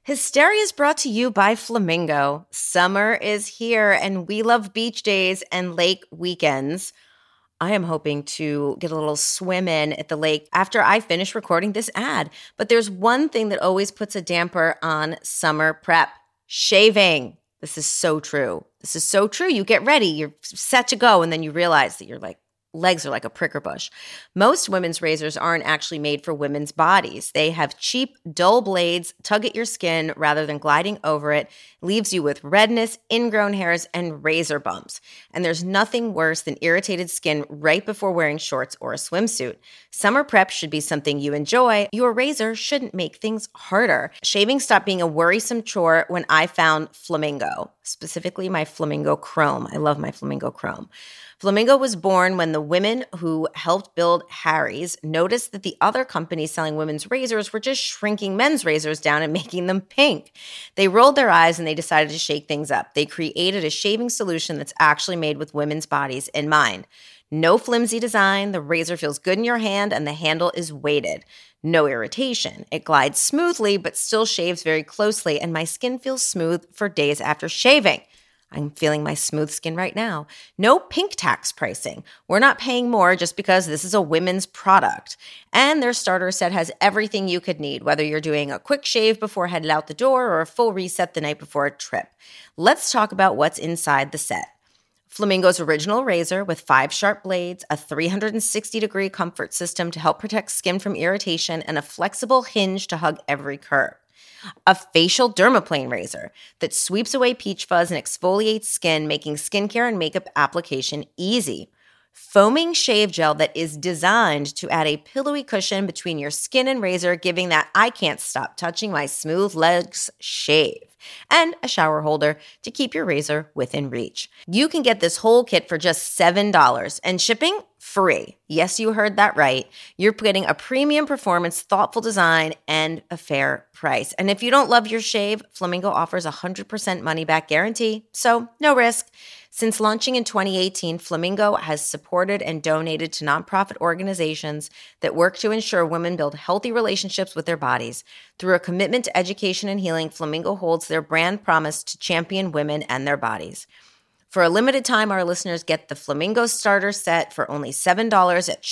Hysteria is brought to you by Flamingo. Summer is here, and we love beach days and lake weekends. I am hoping to get a little swim in at the lake after I finish recording this ad. But there's one thing that always puts a damper on summer prep: shaving. This is so true. This is so true. You get ready, you're set to go, and then you realize that your legs are like a pricker bush. Most women's razors aren't actually made for women's bodies. They have cheap, dull blades, tug at your skin rather than gliding over it, leaves you with redness, ingrown hairs, and razor bumps. And there's nothing worse than irritated skin right before wearing shorts or a swimsuit. Summer prep should be something you enjoy. Your razor shouldn't make things harder. Shaving stopped being a worrisome chore when I found Flamingo, specifically my Flamingo Chrome. I love my Flamingo Chrome. Flamingo was born when the women who helped build Harry's noticed that the other companies selling women's razors were just shrinking men's razors down and making them pink. They rolled their eyes and they decided to shake things up. They created a shaving solution that's actually made with women's bodies in mind. No flimsy design, the razor feels good in your hand, and the handle is weighted. No irritation. It glides smoothly but still shaves very closely, and my skin feels smooth for days after shaving. I'm feeling my smooth skin right now. No pink tax pricing. We're not paying more just because this is a women's product. And their starter set has everything you could need, whether you're doing a quick shave before headed out the door or a full reset the night before a trip. Let's talk about what's inside the set. Flamingo's original razor with 5 sharp blades, a 360-degree comfort system to help protect skin from irritation, and a flexible hinge to hug every curve. A facial dermaplane razor that sweeps away peach fuzz and exfoliates skin, making skincare and makeup application easy. Foaming shave gel that is designed to add a pillowy cushion between your skin and razor, giving that I can't stop touching my smooth legs shave. And a shower holder to keep your razor within reach. You can get this whole kit for just $7 and shipping free. Yes, you heard that right. You're getting a premium performance, thoughtful design, and a fair price. And if you don't love your shave, Flamingo offers a 100% money-back guarantee, so no risk. Since launching in 2018, Flamingo has supported and donated to nonprofit organizations that work to ensure women build healthy relationships with their bodies. Through a commitment to education and healing, Flamingo holds their brand promise to champion women and their bodies. For a limited time, our listeners get the Flamingo starter set for only $7 at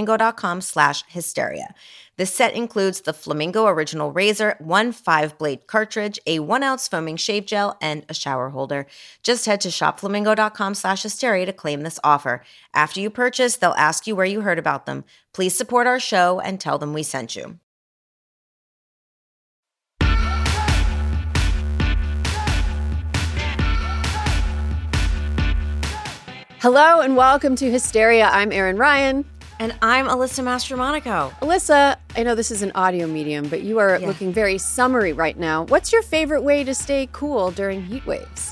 shopflamingo.com/hysteria. This set includes the Flamingo original razor, 1 5-blade cartridge, a 1-ounce foaming shave gel, and a shower holder. Just head to shopflamingo.com/hysteria to claim this offer. After you purchase, they'll ask you where you heard about them. Please support our show and tell them we sent you. Hello and welcome to Hysteria. I'm Erin Ryan. And I'm Alyssa Mastromonaco. Alyssa, I know this is an audio medium, but you are looking very summery right now. What's your favorite way to stay cool during heat waves?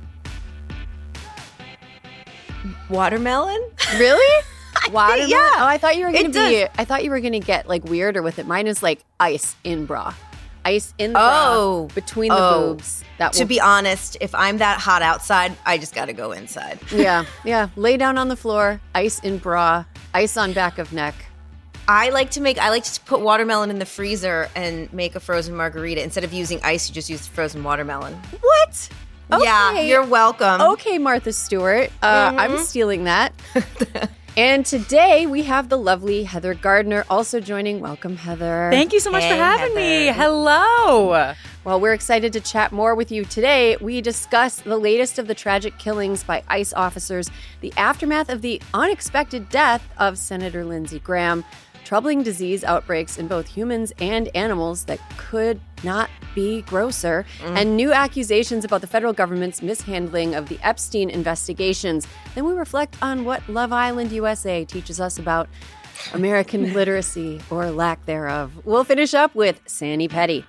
Watermelon? Really? Watermelon? Yeah. Oh, I thought you were going to get like weirder with it. Mine is like ice in bra. Ice in the bra between the boobs. To be honest, if I'm that hot outside, I just got to go inside. Yeah. Lay down on the floor, ice in bra, ice on back of neck. I like to put watermelon in the freezer and make a frozen margarita. Instead of using ice, you just use frozen watermelon. What? Okay. Yeah, you're welcome. Okay, Martha Stewart. I'm stealing that. And today we have the lovely Heather Gardner also joining. Welcome, Heather. Thank you so much for having me. Hello. Well, we're excited to chat more with you today. We discuss the latest of the tragic killings by ICE officers, the aftermath of the unexpected death of Senator Lindsey Graham, troubling disease outbreaks in both humans and animals that could not be grosser, and new accusations about the federal government's mishandling of the Epstein investigations. Then we reflect on what Love Island USA teaches us about American literacy or lack thereof. We'll finish up with Sani Petty.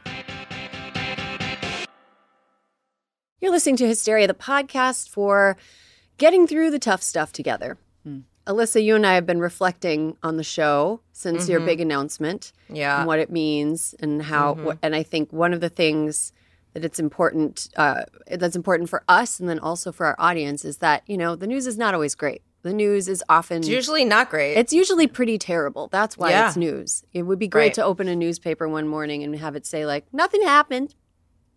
You're listening to Hysteria, the podcast for getting through the tough stuff together. Alyssa, you and I have been reflecting on the show since your big announcement, and what it means, and how. And I think one of the things that it's important, that's important for us, and then also for our audience, is that the news is not always great. The news is often... It's usually not great. It's usually pretty terrible. That's why it's news. It would be great to open a newspaper one morning and have it say, like, nothing happened.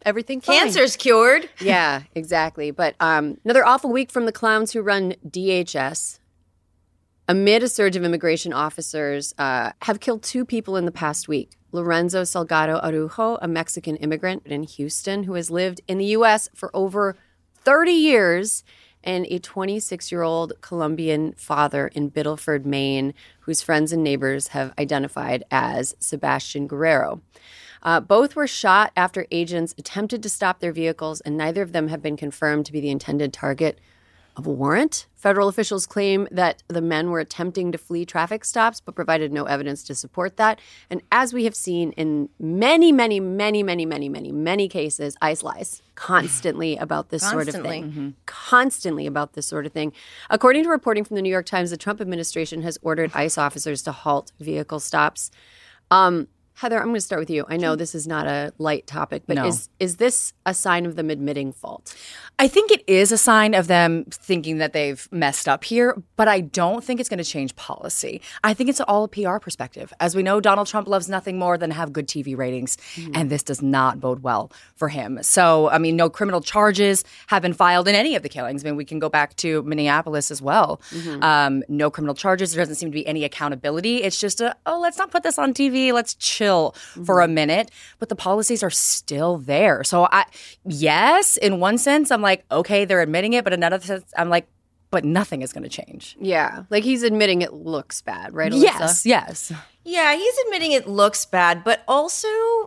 everything fine. Cancer's cured. Yeah, exactly. But another awful week from the clowns who run DHS. Amid a surge of immigration officers have killed 2 people in the past week. Lorenzo Salgado Araujo, a Mexican immigrant in Houston who has lived in the U.S. for over 30 years, and a 26-year-old Colombian father in Biddleford, Maine, whose friends and neighbors have identified as Sebastian Guerrero. Both were shot after agents attempted to stop their vehicles, and neither of them have been confirmed to be the intended target of a warrant. Federal officials claim that the men were attempting to flee traffic stops, but provided no evidence to support that. And as we have seen in many cases, ICE lies constantly about this sort of thing. Mm-hmm. Constantly about this sort of thing. According to reporting from the New York Times, the Trump administration has ordered ICE officers to halt vehicle stops. Heather, I'm going to start with you. I know this is not a light topic, but is this a sign of them admitting fault? I think it is a sign of them thinking that they've messed up here, but I don't think it's going to change policy. I think it's all a PR perspective. As we know, Donald Trump loves nothing more than have good TV ratings, and this does not bode well for him. So, I mean, no criminal charges have been filed in any of the killings. I mean, we can go back to Minneapolis as well. No criminal charges. There doesn't seem to be any accountability. It's just let's not put this on TV. Let's chill for a minute, but the policies are still there. So yes, in one sense, I'm like, okay, they're admitting it, but in another sense, I'm like, but nothing is going to change. Yeah, like he's admitting it looks bad, right, Alyssa? Yes. Yeah, he's admitting it looks bad, but also,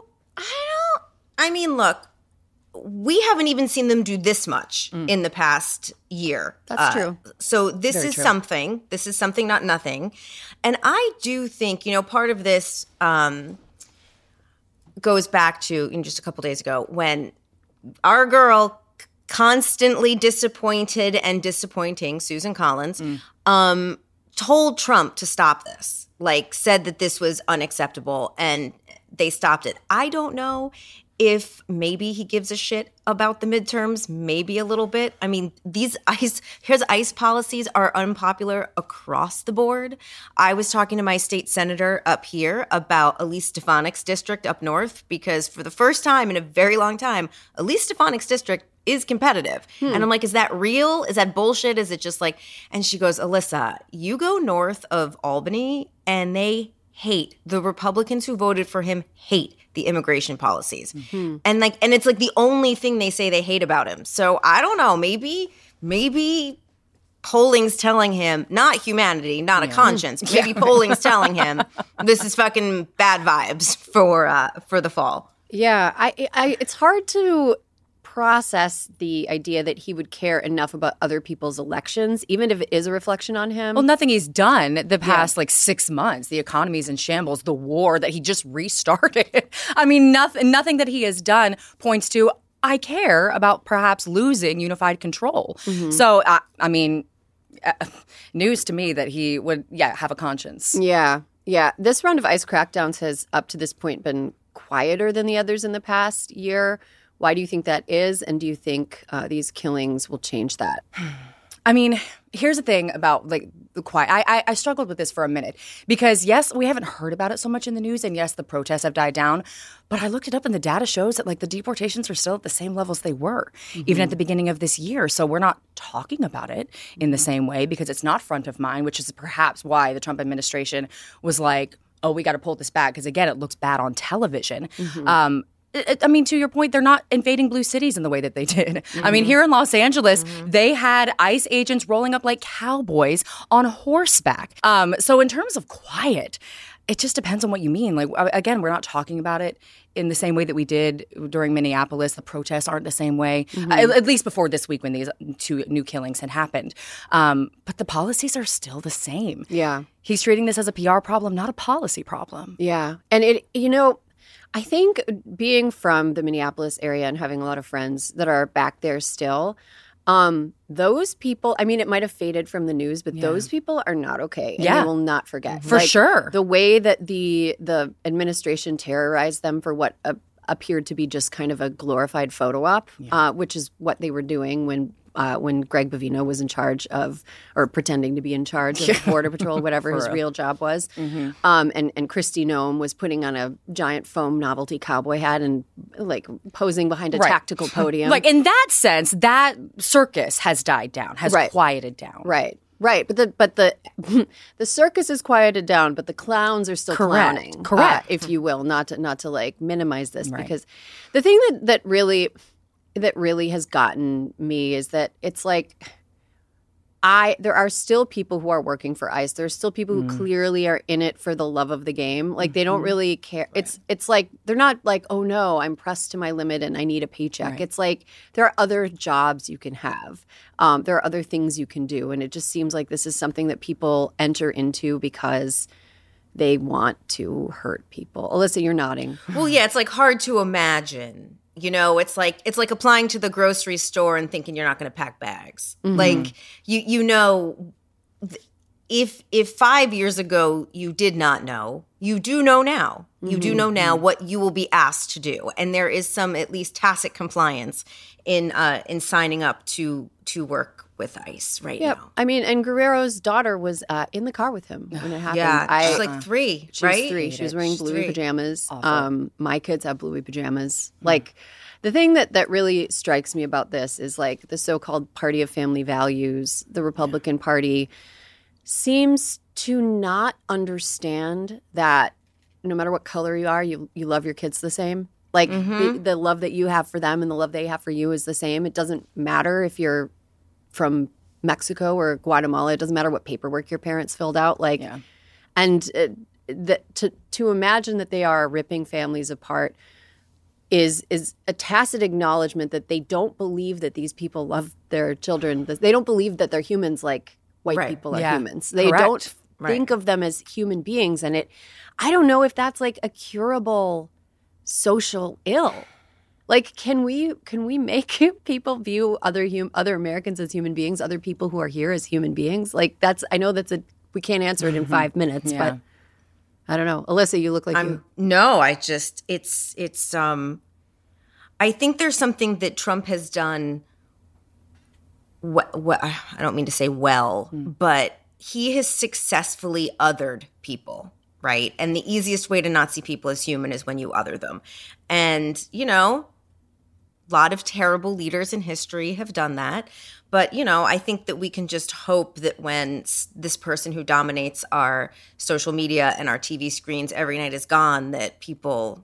look, we haven't even seen them do this much in the past year. That's true. So this is something. This is something, not nothing. And I do think, part of this goes back to just a couple days ago when our girl, constantly disappointed and disappointing, Susan Collins, told Trump to stop this, said that this was unacceptable, and they stopped it. I don't know if maybe he gives a shit about the midterms, maybe a little bit. I mean, his ICE policies are unpopular across the board. I was talking to my state senator up here about Elise Stefanik's district up north, because for the first time in a very long time, Elise Stefanik's district is competitive. And I'm like, is that real? Is that bullshit? Is it just and she goes, Alyssa, you go north of Albany and they hate, the Republicans who voted for him hate the immigration policies. And it's the only thing they say they hate about him. So I don't know, maybe polling's telling him, not humanity, not a conscience, maybe polling's telling him this is fucking bad vibes for the fall. Yeah, I it's hard to process the idea that he would care enough about other people's elections, even if it is a reflection on him. Well, nothing he's done the past 6 months. The economy's in shambles. The war that he just restarted. I mean, nothing that he has done points to, I care about perhaps losing unified control. So, news to me that he would, have a conscience. Yeah. This round of ICE crackdowns has, up to this point, been quieter than the others in the past year. Why do you think that is? And do you think these killings will change that? I mean, here's the thing about the quiet. I struggled with this for a minute because, yes, we haven't heard about it so much in the news. And yes, the protests have died down. But I looked it up and the data shows that the deportations are still at the same levels they were, even at the beginning of this year. So we're not talking about it in the same way because it's not front of mind, which is perhaps why the Trump administration was like, oh, we got to pull this back because, again, it looks bad on television. I mean, to your point, they're not invading blue cities in the way that they did. I mean, here in Los Angeles, they had ICE agents rolling up like cowboys on horseback. So in terms of quiet, it just depends on what you mean. Again, we're not talking about it in the same way that we did during Minneapolis. The protests aren't the same way, at least before this week when these 2 new killings had happened. But the policies are still the same. Yeah. He's treating this as a PR problem, not a policy problem. Yeah. And I think being from the Minneapolis area and having a lot of friends that are back there still, those people, I mean, it might have faded from the news, but those people are not okay. And they will not forget. For sure. The way that the administration terrorized them for what appeared to be just kind of a glorified photo op, which is what they were doing when when Greg Bovino was in charge of, or pretending to be in charge of Border Patrol, whatever his real job was. And Kristi Noem was putting on a giant foam novelty cowboy hat and like posing behind a tactical podium. Like in that sense, that circus has died down, has quieted down. Right, but the the circus is quieted down, but the clowns are still clowning, correct, if you will, not to like minimize this, because the thing that really has gotten me is that it's like there are still people who are working for ICE. There's still people who clearly are in it for the love of the game. Like they don't really care. Right. It's like they're not like, oh no, I'm pressed to my limit and I need a paycheck. Right. It's like there are other jobs you can have. There are other things you can do. And it just seems like this is something that people enter into because they want to hurt people. Alyssa, you're nodding. Well, yeah, it's like hard to imagine. You know, it's like applying to the grocery store and thinking you're not going to pack bags. Like you know, if 5 years ago you did not know, you do know now. You do know now what you will be asked to do, and there is some at least tacit compliance in signing up to work with ICE right now. I mean, and Guerrero's daughter was in the car with him when it happened. Yeah, she's like 3, she right? Was 3. She was wearing bluey pajamas. Awful. My kids have bluey pajamas. Like, the thing that really strikes me about this is like the so-called party of family values, the Republican Party seems to not understand that no matter what color you are, you love your kids the same. Like, the love that you have for them and the love they have for you is the same. It doesn't matter if you're from Mexico or Guatemala. It doesn't matter what paperwork your parents filled out. Like, and to imagine that they are ripping families apart is a tacit acknowledgement that they don't believe that these people love their children. They don't believe that they're humans like white people are humans. They don't think of them as human beings. And I don't know if that's like a curable social ill. Like, can we make people view other Americans as human beings, other people who are here as human beings? Like, I know we can't answer it in 5 minutes, but I don't know. Alyssa, you look like No, I think there's something that Trump has done. I don't mean to say but he has successfully othered people, right? And the easiest way to not see people as human is when you other them. And, you know, a lot of terrible leaders in history have done that. But, you know, I think that we can just hope that when this person who dominates our social media and our TV screens every night is gone, that people,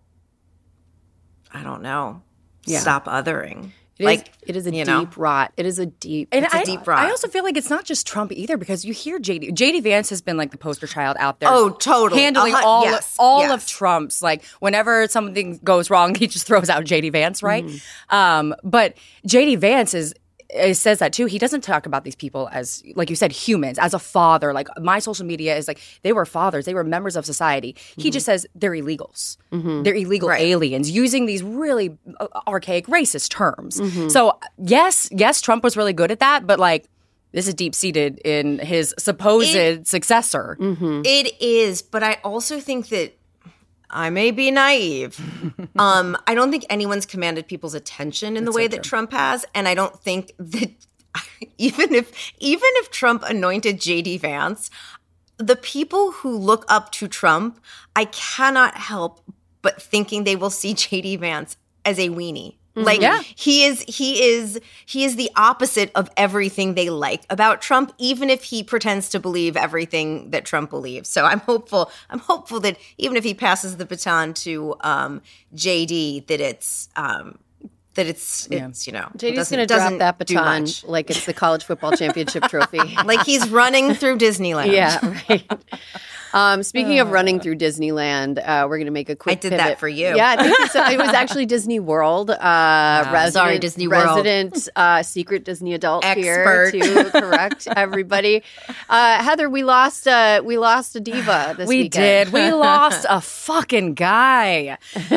I don't know, stop othering. It is a deep rot. It is a deep rot. I also feel like it's not just Trump either, because you hear JD Vance has been like the poster child out there. Oh, totally. Handling all of Trump's, like whenever something goes wrong, he just throws out JD Vance, right? But JD Vance says that too. He doesn't talk about these people as, like you said, humans, as a father. Like, my social media is like, they were fathers, they were members of society. He just says they're illegals. They're illegal aliens, using these really archaic racist terms. So yes, Trump was really good at that, but like, this is deep-seated in his supposed successor. It is, but I also think that I may be naive. I don't think anyone's commanded people's attention in the way that Trump has, and I don't think that even if Trump anointed JD Vance, the people who look up to Trump, I cannot help but thinking they will see JD Vance as a weenie. Like, he is the opposite of everything they like about Trump, even if he pretends to believe everything that Trump believes. So I'm hopeful that even if he passes the baton to JD, that it's you know, JD's going to drop that baton like it's the college football championship trophy. Like he's running through Disneyland. Yeah, right. Speaking of running through Disneyland, we're going to make a quick pivot. I did that for you. Yeah, I think it was actually Disney World. Sorry, Disney World. Resident secret Disney adult here to correct everybody. Heather, we lost a diva this weekend. We did. We lost a fucking guy.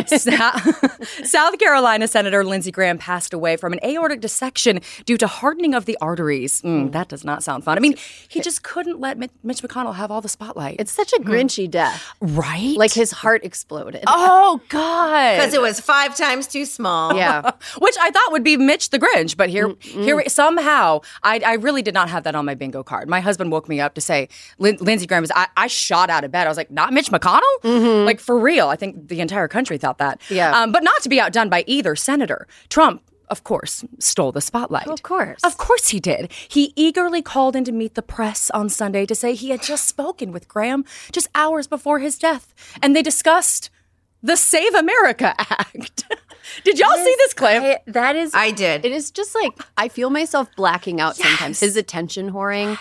South Carolina Senator Lindsey Graham passed away from an aortic dissection due to hardening of the arteries. That does not sound fun. I mean, he just couldn't let Mitch McConnell have all the spotlight. It's the such a Grinchy death. Right? Like his heart exploded. Oh, God. Because it was 5 times too small. Yeah. Which I thought would be Mitch the Grinch, but here somehow, I really did not have that on my bingo card. My husband woke me up to say, Lindsey Graham I shot out of bed. I was like, not Mitch McConnell? Like, for real. I think the entire country thought that. Yeah. But not to be outdone by either senator. Trump, of course, stole the spotlight. Of course. Of course he did. He eagerly called in to meet the press on Sunday to say he had just spoken with Graham just hours before his death. And they discussed the Save America Act. Did y'all see this clip? I did. It is just like, I feel myself blacking out sometimes. His attention whoring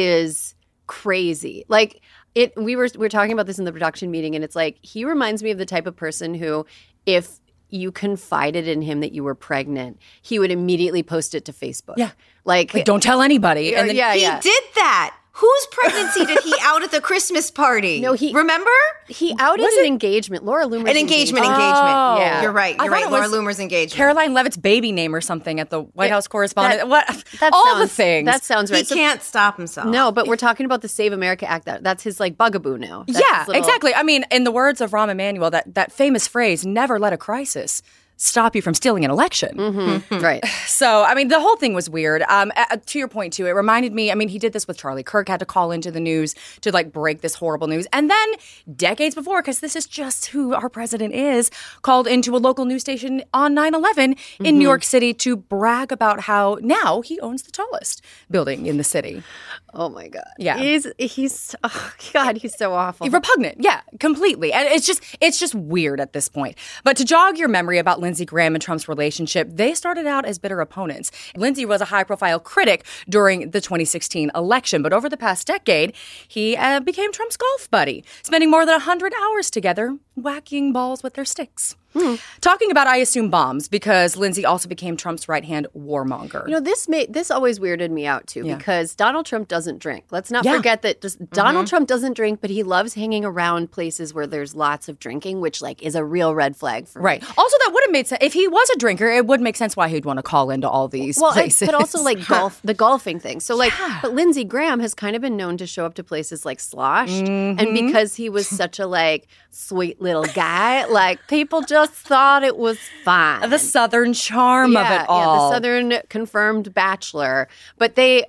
is crazy. Like, we were talking about this in the production meeting, and it's like, he reminds me of the type of person who, if you confided in him that you were pregnant, he would immediately post it to Facebook. Yeah. Like don't tell anybody. And then, He did that. Whose pregnancy did he out at the Christmas party? No, remember? He outed an engagement. Laura Loomer's An engagement. Oh. Yeah, you're right. I You're thought right. it Laura was Loomer's engagement. Caroline Levitt's baby name or something at the White House correspondent. The things. That sounds right. He can't stop himself. No, but we're talking about the Save America Act. That's his like bugaboo now. That's Yeah, his little- exactly. I mean, in the words of Rahm Emanuel, that famous phrase, never let a crisis stop you from stealing an election. Right. So, I mean, the whole thing was weird. To your point, too, it reminded me, I mean, he did this with Charlie Kirk, had to call into the news to, like, break this horrible news. And then decades before, because this is just who our president is, called into a local news station on 9/11 in New York City to brag about how now he owns the tallest building in the city. Oh, my God. Yeah. He's oh, God, he's so awful. Repugnant. Yeah, completely. And it's just weird at this point. But to jog your memory about Lindsey Graham and Trump's relationship, they started out as bitter opponents. Lindsey was a high-profile critic during the 2016 election, but over the past decade, he became Trump's golf buddy, spending more than 100 hours together whacking balls with their sticks. Talking about, I assume, bombs, because Lindsey also became Trump's right-hand warmonger. You know, this always weirded me out, too, because Donald Trump doesn't drink. Let's not forget that Donald Trump doesn't drink, but he loves hanging around places where there's lots of drinking, which, like, is a real red flag for me. Also, that would have made sense. If he was a drinker, it would make sense why he'd want to call into all these places. But also, like, the golfing thing. So, like, but Lindsey Graham has kind of been known to show up to places like Sloshed. And because he was such a, like, sweet little guy, like, people just thought it was fine. The Southern charm of it all. Yeah, the Southern confirmed bachelor. But they,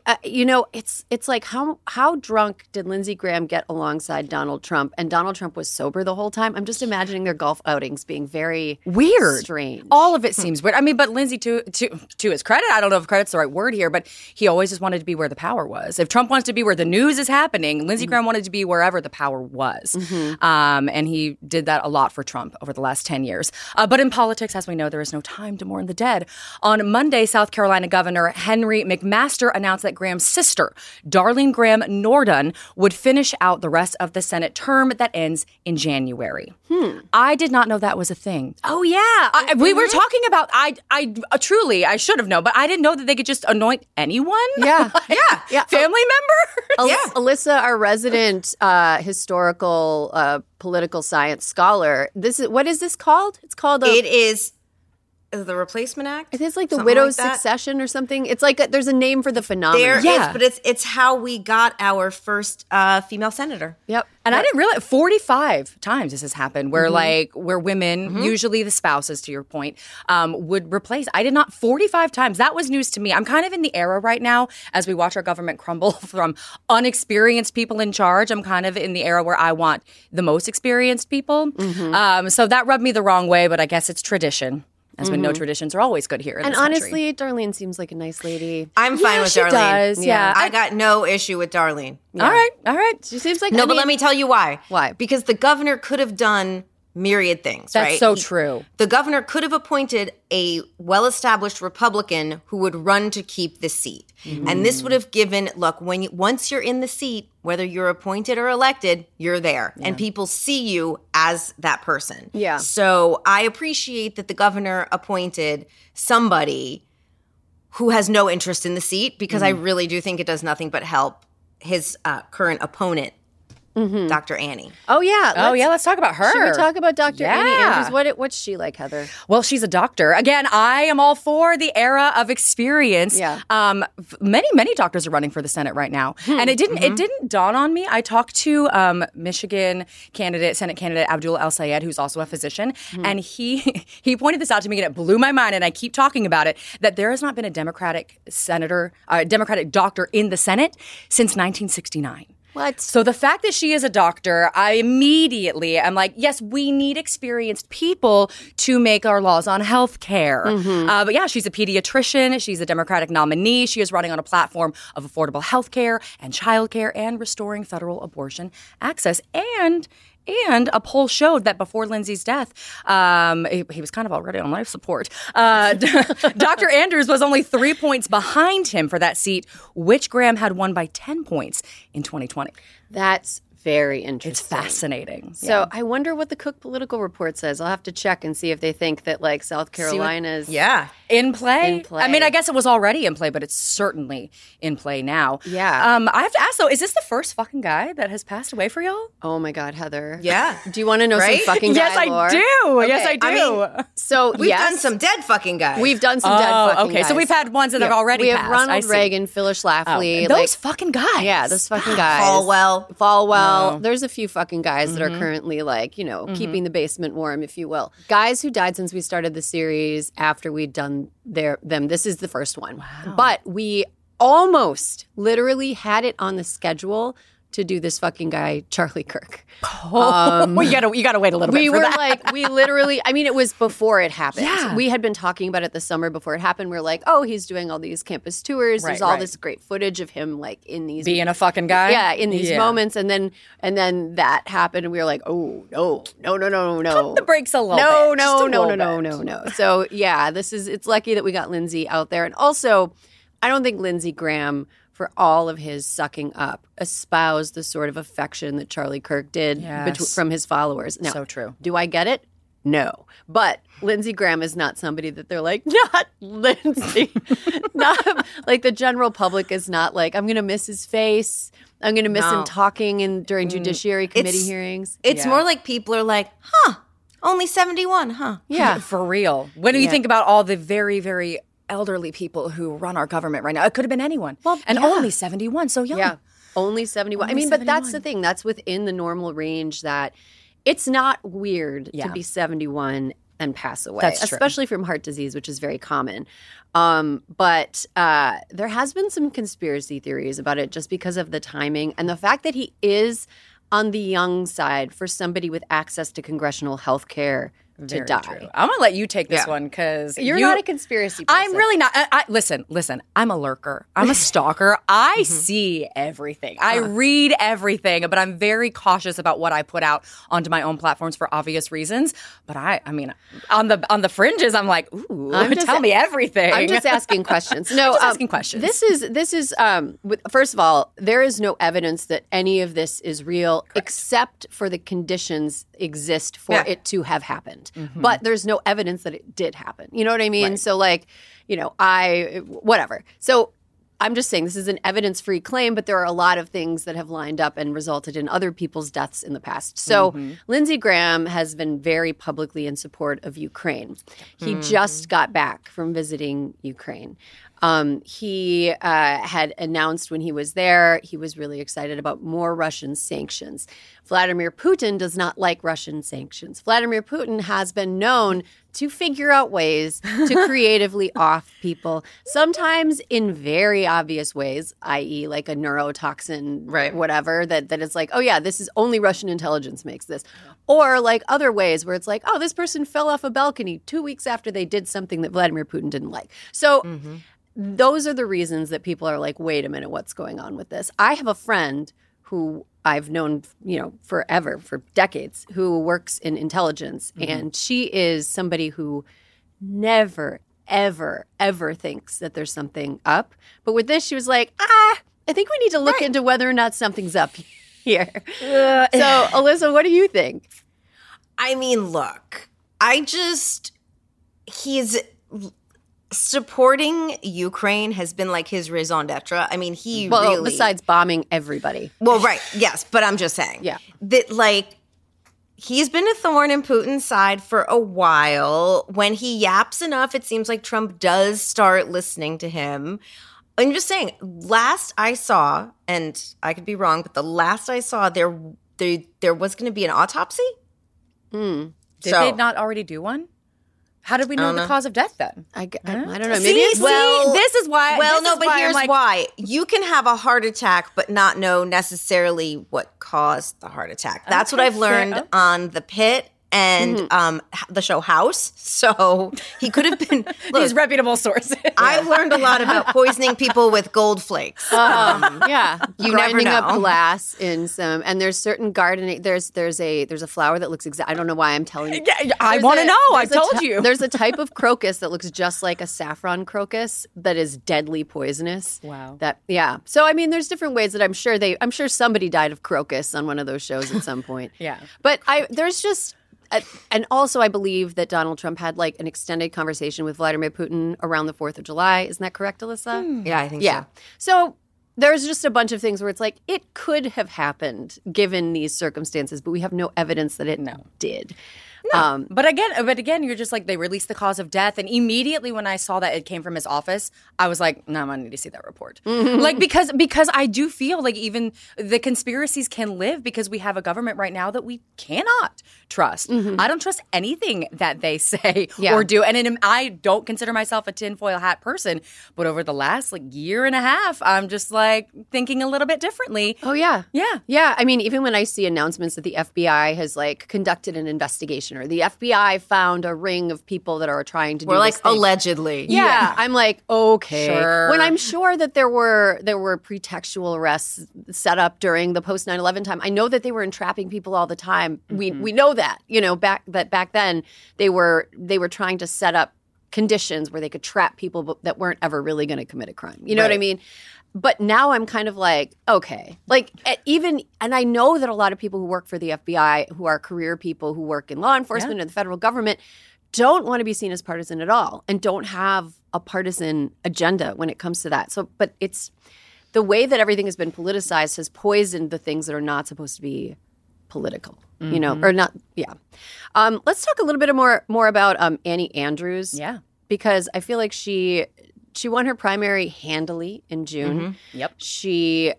it's like how drunk did Lindsey Graham get alongside Donald Trump? And Donald Trump was sober the whole time. I'm just imagining their golf outings being very weird, strange. All of it seems weird. I mean, but Lindsey, to his credit, I don't know if credit's the right word here, but he always just wanted to be where the power was. If Trump wants to be where the news is happening, Lindsey Graham wanted to be wherever the power was. And he did that a lot for Trump over the last 10 years. But in politics, as we know, there is no time to mourn the dead. On Monday, South Carolina Governor Henry McMaster announced that Graham's sister, Darlene Graham Nordun, would finish out the rest of the Senate term that ends in January. I did not know that was a thing. Oh, yeah. We were talking about, I truly, I should have known, but I didn't know that they could just anoint anyone. Yeah. Yeah. Family member? Alyssa, our resident historical political science scholar, what is this called? It's called It is the Replacement Act. It is like the Something widow's like that. succession or something. It's like there's a name for the phenomenon. There is, but it's how we got our first female senator. Yep. And I didn't realize 45 times this has happened where where women, usually the spouses to your point, would replace. I did not 45 times. That was news to me. I'm kind of in the era right now as we watch our government crumble from unexperienced people in charge. I'm kind of in the era where I want the most experienced people. So that rubbed me the wrong way, but I guess it's tradition. As we know, traditions are always good here in And this country. honestly, Darlene seems like a nice lady. I'm fine with she Darlene. does, yeah. I got no issue with Darlene. All right. She seems like No, but let me tell you why. Why? Because the governor could have done myriad things, That's right? so true. The governor could have appointed a well-established Republican who would run to keep the seat. And this would have given, look, once you're in the seat, whether you're appointed or elected, you're there. And people see you as that person. Yeah. So I appreciate that the governor appointed somebody who has no interest in the seat because I really do think it does nothing but help his current opponent Dr. Annie. Oh, yeah. Let's talk about her. Should we talk about Dr. Annie Yeah. Andrews? What's she like, Heather? Well, she's a doctor. Again, I am all for the era of experience. Yeah. Many doctors are running for the Senate right now. And it didn't dawn on me. I talked to Michigan Senate candidate Abdul El-Sayed, who's also a physician, and he pointed this out to me, and it blew my mind, and I keep talking about it, that there has not been a Democratic doctor in the Senate since 1969. What? So the fact that she is a doctor, I immediately am like, yes, we need experienced people to make our laws on health care. But yeah, she's a pediatrician. She's a Democratic nominee. She is running on a platform of affordable health care and child care and restoring federal abortion access. And a poll showed that before Lindsay's death, he was kind of already on life support. Dr. Andrews was only 3 points behind him for that seat, which Graham had won by 10 points in 2020. That's very interesting. It's fascinating. So I wonder what the Cook Political Report says. I'll have to check and see if they think that like South Carolina's in play. In play. I mean, I guess it was already in play, but it's certainly in play now. Yeah. I have to ask though, is this the first fucking guy that has passed away for y'all? Oh my God, Heather. Yeah. Do you want to know some fucking guy Yes, lore? I do. Okay. Yes, I do. I mean, So We've done some dead fucking guys. We've done some dead fucking okay. guys. So we've had ones that have already We have passed. Ronald I see. Reagan, Phyllis Schlafly. Those fucking guys. Yeah, those fucking guys. Falwell. There's a few fucking guys that are currently like, keeping the basement warm, if you will. Guys who died since we started the series after we'd done them. This is the first one. Wow. But we almost literally had it on the schedule to do this fucking guy, Charlie Kirk. You gotta wait a little bit for that. Like, we literally, I mean, it was before it happened. Yeah. We had been talking about it the summer before it happened. We were like, oh, he's doing all these campus tours. There's all this great footage of him like in these Being a fucking guy. Yeah, in these moments. And then that happened and we were like, oh, no. Pump the brakes a little No. bit. No. So yeah, it's lucky that we got Lindsay out there. And also, I don't think Lindsey Graham, for all of his sucking up, espoused the sort of affection that Charlie Kirk did from his followers. Now, so true. Do I get it? No. But Lindsey Graham is not somebody that they're like, not Lindsay. Not like the general public is not like, I'm going to miss his face. I'm going to miss him talking during Judiciary Committee hearings. It's more like people are like, only 71, huh? Yeah. For real. When do you think about all the very, very elderly people who run our government right now? It could have been anyone. Only 71, so young. Yeah, only 71. Only but that's the thing. That's within the normal range that it's not weird to be 71 and pass away. That's true. Especially from heart disease, which is very common. But there has been some conspiracy theories about it just because of the timing and the fact that he is on the young side for somebody with access to congressional health care to die. True. I'm gonna let you take this one because you're not a conspiracy person. I'm really not. Listen. I'm a lurker. I'm a stalker. I see everything. I read everything, but I'm very cautious about what I put out onto my own platforms for obvious reasons. But I mean, on the fringes, I'm like, ooh, tell me everything. I'm just asking questions. No, just asking questions. This is. First of all, there is no evidence that any of this is real, except for the conditions exist for it to have happened. But there's no evidence that it did happen. You know what I mean? Right. So whatever. So I'm just saying this is an evidence-free claim, but there are a lot of things that have lined up and resulted in other people's deaths in the past. So Lindsey Graham has been very publicly in support of Ukraine. He just got back from visiting Ukraine. He had announced when he was there, he was really excited about more Russian sanctions. Vladimir Putin does not like Russian sanctions. Vladimir Putin has been known to figure out ways to creatively off people, sometimes in very obvious ways, i.e. like a neurotoxin, whatever, that is like, oh yeah, this is only Russian intelligence makes this. Or like other ways where it's like, oh, this person fell off a balcony 2 weeks after they did something that Vladimir Putin didn't like. So those are the reasons that people are like, wait a minute, what's going on with this? I have a friend who I've known, forever, for decades, who works in intelligence. And she is somebody who never, ever, ever thinks that there's something up. But with this, she was like, I think we need to look into whether or not something's up here. So, Alyssa, what do you think? I mean, look, supporting Ukraine has been like his raison d'etre. I mean, besides bombing everybody. Well, right, yes, but I'm just saying. Yeah. That, like, he's been a thorn in Putin's side for a while. When he yaps enough, it seems like Trump does start listening to him. I'm just saying, last I saw, and I could be wrong, but the last I saw, there was going to be an autopsy. Did they not already do one? How did we know the cause of death then? I don't know. Maybe this is why. Here's why. You can have a heart attack, but not know necessarily what caused the heart attack. That's what I've learned on The Pit and the show House. So he could have been these reputable sources. I've learned a lot about poisoning people with gold flakes. Yeah, you grinding never know. up glass in some, and there's certain gardening. There's a flower that looks exact. I don't know why I'm telling you. Yeah, I want to know. I told you. There's a type of crocus that looks just like a saffron crocus that is deadly poisonous. Wow. So I mean, there's different ways that I'm sure somebody died of crocus on one of those shows at some point. Yeah. But there's just. And also, I believe that Donald Trump had like an extended conversation with Vladimir Putin around the 4th of July. Isn't that correct, Alyssa? Yeah, I think so. So there's just a bunch of things where it's like, it could have happened given these circumstances, but we have no evidence that it did. No. But again, you're just like, they released the cause of death. And immediately when I saw that it came from his office, I was like, no, I'm going to need to see that report. Like, because I do feel like even the conspiracies can live because we have a government right now that we cannot trust. I don't trust anything that they say or do. And I don't consider myself a tinfoil hat person. But over the last year and a half, I'm just like thinking a little bit differently. Oh, yeah. Yeah. Yeah. I mean, even when I see announcements that the FBI has conducted an investigation or the FBI found a ring of people that are trying to do this thing. Allegedly. Yeah. I'm like, okay. Sure. When I'm sure that there were pretextual arrests set up during the post 9/11 time. I know that they were entrapping people all the time. We know that. Back then they were trying to set up conditions where they could trap people that weren't ever really going to commit a crime. You know what I mean? But now I'm kind of like, okay. And I know that a lot of people who work for the FBI, who are career people who work in law enforcement or the federal government, don't want to be seen as partisan at all and don't have a partisan agenda when it comes to that. But it's the way that everything has been politicized has poisoned the things that are not supposed to be political, or not. Yeah. Let's talk a little bit more about Annie Andrews. Yeah. Because I feel like she won her primary handily in June. Yep. She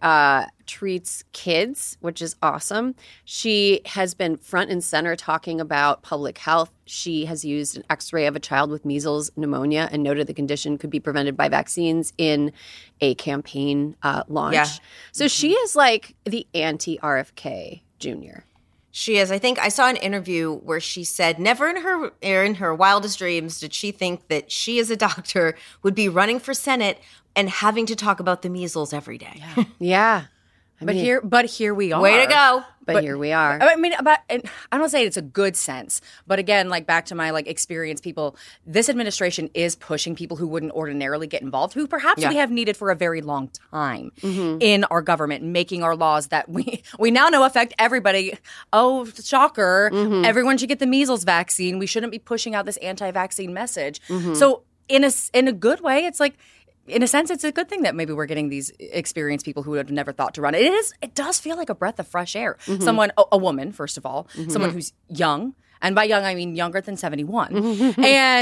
treats kids, which is awesome. She has been front and center talking about public health. She has used an X-ray of a child with measles pneumonia and noted the condition could be prevented by vaccines in a campaign launch. Yeah. So she is like the anti-RFK Jr. She is. I think I saw an interview where she said never in her wildest dreams did she think that she as a doctor would be running for Senate and having to talk about the measles every day. Yeah. But here we are. Way to go. But here we are. I mean, I don't say it's a good sense, but again, back to my experienced people, this administration is pushing people who wouldn't ordinarily get involved, who perhaps we have needed for a very long time in our government, making our laws that we now know affect everybody. Oh, shocker! Everyone should get the measles vaccine. We shouldn't be pushing out this anti-vaccine message. So in a good way, it's like. In a sense, it's a good thing that maybe we're getting these experienced people who have never thought to run. It does feel like a breath of fresh air. Someone, a woman, first of all, someone who's young, and by young I mean younger than 71,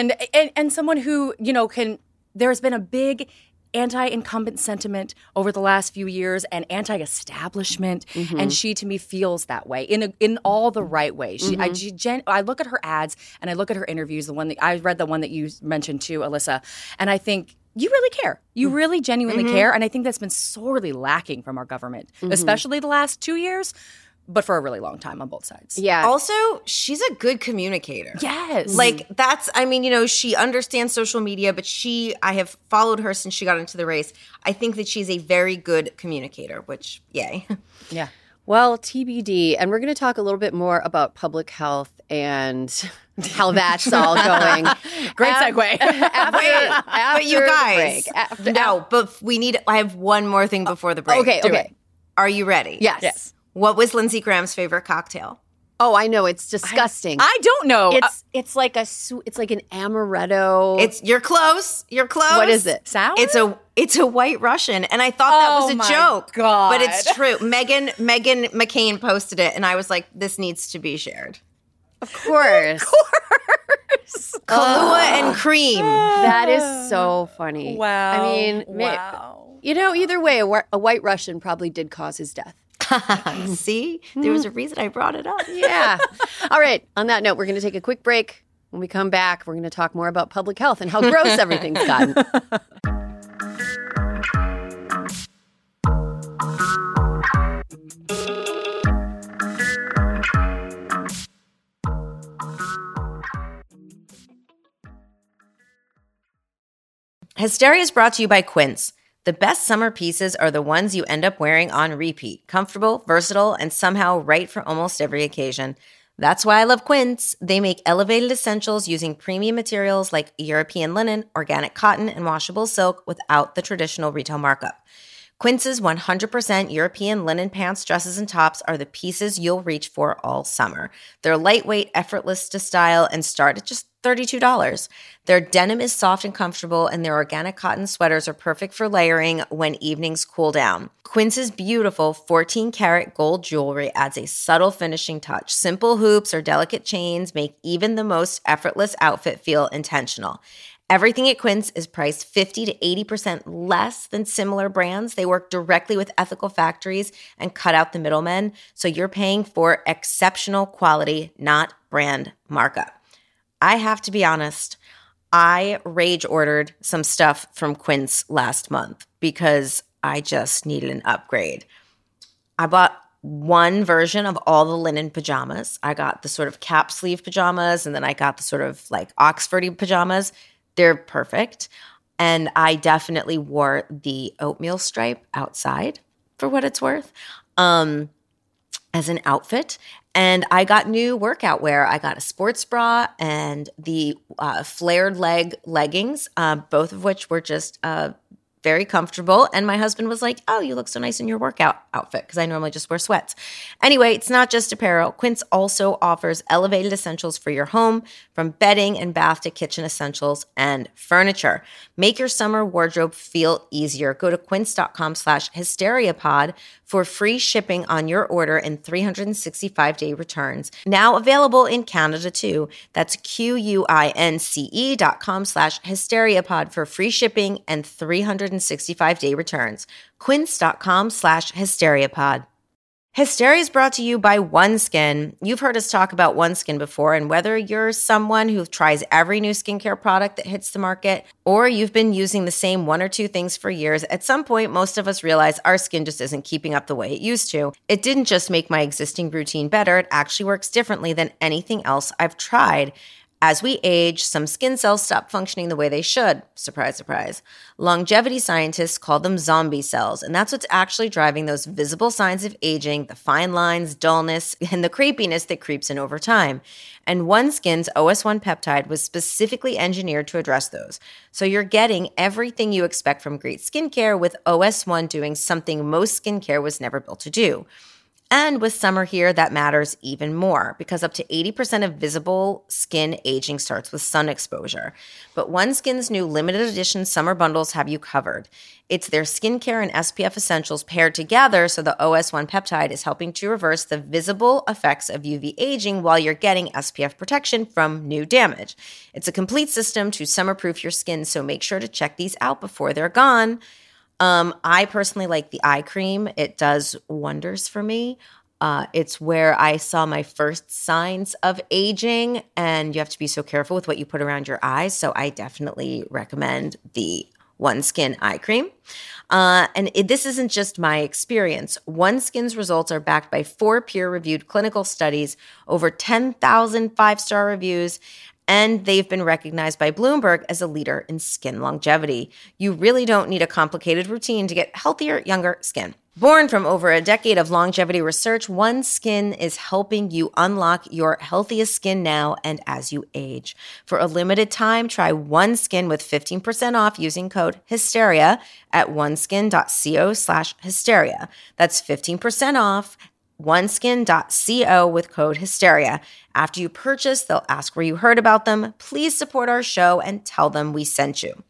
and someone who can. There's been a big anti-incumbent sentiment over the last few years and anti-establishment, and she to me feels that way in all the right ways. I look at her ads and I look at her interviews. I read the one that you mentioned too, Alyssa, and I think. You really care. You really genuinely care. And I think that's been sorely lacking from our government, especially the last 2 years, but for a really long time on both sides. Yeah. Also, she's a good communicator. Yes. She understands social media, but I have followed her since she got into the race. I think that she's a very good communicator, which, yay. Yeah. Well, TBD. And we're going to talk a little bit more about public health and how that's all going. Great segue. But you guys, I have one more thing before the break. Okay. Are you ready? Yes. What was Lindsey Graham's favorite cocktail? Oh, I know. It's disgusting. I don't know. It's like an amaretto. You're close. You're close. What is it? Sour? It's a White Russian, and I thought that was a joke. God. But it's true. Megan McCain posted it, and I was like, this needs to be shared. Of course. Kahlua and cream. That is so funny. Wow. I mean, either way, a White Russian probably did cause his death. See? There was a reason I brought it up. Yeah. All right. On that note, we're going to take a quick break. When we come back, we're going to talk more about public health and how gross everything's gotten. Hysteria is brought to you by Quince. The best summer pieces are the ones you end up wearing on repeat. Comfortable, versatile, and somehow right for almost every occasion. That's why I love Quince. They make elevated essentials using premium materials like European linen, organic cotton, and washable silk without the traditional retail markup. Quince's 100% European linen pants, dresses, and tops are the pieces you'll reach for all summer. They're lightweight, effortless to style, and start at just $32. Their denim is soft and comfortable, and their organic cotton sweaters are perfect for layering when evenings cool down. Quince's beautiful 14-karat gold jewelry adds a subtle finishing touch. Simple hoops or delicate chains make even the most effortless outfit feel intentional. Everything at Quince is priced 50 to 80% less than similar brands. They work directly with ethical factories and cut out the middlemen, so you're paying for exceptional quality, not brand markup. I have to be honest, I rage ordered some stuff from Quince last month because I just needed an upgrade. I bought one version of all the linen pajamas. I got the sort of cap sleeve pajamas, and then I got the sort of like Oxfordy pajamas. They're perfect. And I definitely wore the oatmeal stripe outside for what it's worth as an outfit. And I got new workout wear. I got a sports bra and the flared leg leggings, both of which were just very comfortable. And my husband was like, oh, you look so nice in your workout outfit, because I normally just wear sweats. Anyway, it's not just apparel. Quince also offers elevated essentials for your home, from bedding and bath to kitchen essentials and furniture. Make your summer wardrobe feel easier. Go to quince.com/hysteriapod for free shipping on your order and 365-day returns. Now available in Canada too. That's QUINCE.com/hysteriapod for free shipping and 365-day returns. Quince.com/hysteriapod. Hysteria is brought to you by OneSkin. You've heard us talk about OneSkin before, and whether you're someone who tries every new skincare product that hits the market, or you've been using the same one or two things for years, at some point, most of us realize our skin just isn't keeping up the way it used to. It didn't just make my existing routine better, it actually works differently than anything else I've tried. As we age, some skin cells stop functioning the way they should. Surprise, surprise. Longevity scientists call them zombie cells, and that's what's actually driving those visible signs of aging, the fine lines, dullness, and the crepiness that creeps in over time. And OneSkin's OS1 peptide was specifically engineered to address those. So you're getting everything you expect from great skincare, with OS1 doing something most skincare was never built to do. And with summer here, that matters even more, because up to 80% of visible skin aging starts with sun exposure. But OneSkin's new limited edition summer bundles have you covered. It's their skincare and SPF essentials paired together, so the OS1 peptide is helping to reverse the visible effects of UV aging while you're getting SPF protection from new damage. It's a complete system to summer-proof your skin, so make sure to check these out before they're gone. I personally like the eye cream. It does wonders for me. It's where I saw my first signs of aging, and you have to be so careful with what you put around your eyes. So I definitely recommend the OneSkin eye cream. This isn't just my experience. OneSkin's results are backed by 4 peer-reviewed clinical studies, over 10,000 5-star reviews, and they've been recognized by Bloomberg as a leader in skin longevity. You really don't need a complicated routine to get healthier, younger skin. Born from over a decade of longevity research, OneSkin is helping you unlock your healthiest skin now and as you age. For a limited time, try OneSkin with 15% off using code HYSTERIA at oneskin.co/hysteria. That's 15% off oneskin.co with code hysteria. After you purchase, they'll ask where you heard about them. Please support our show and tell them we sent you.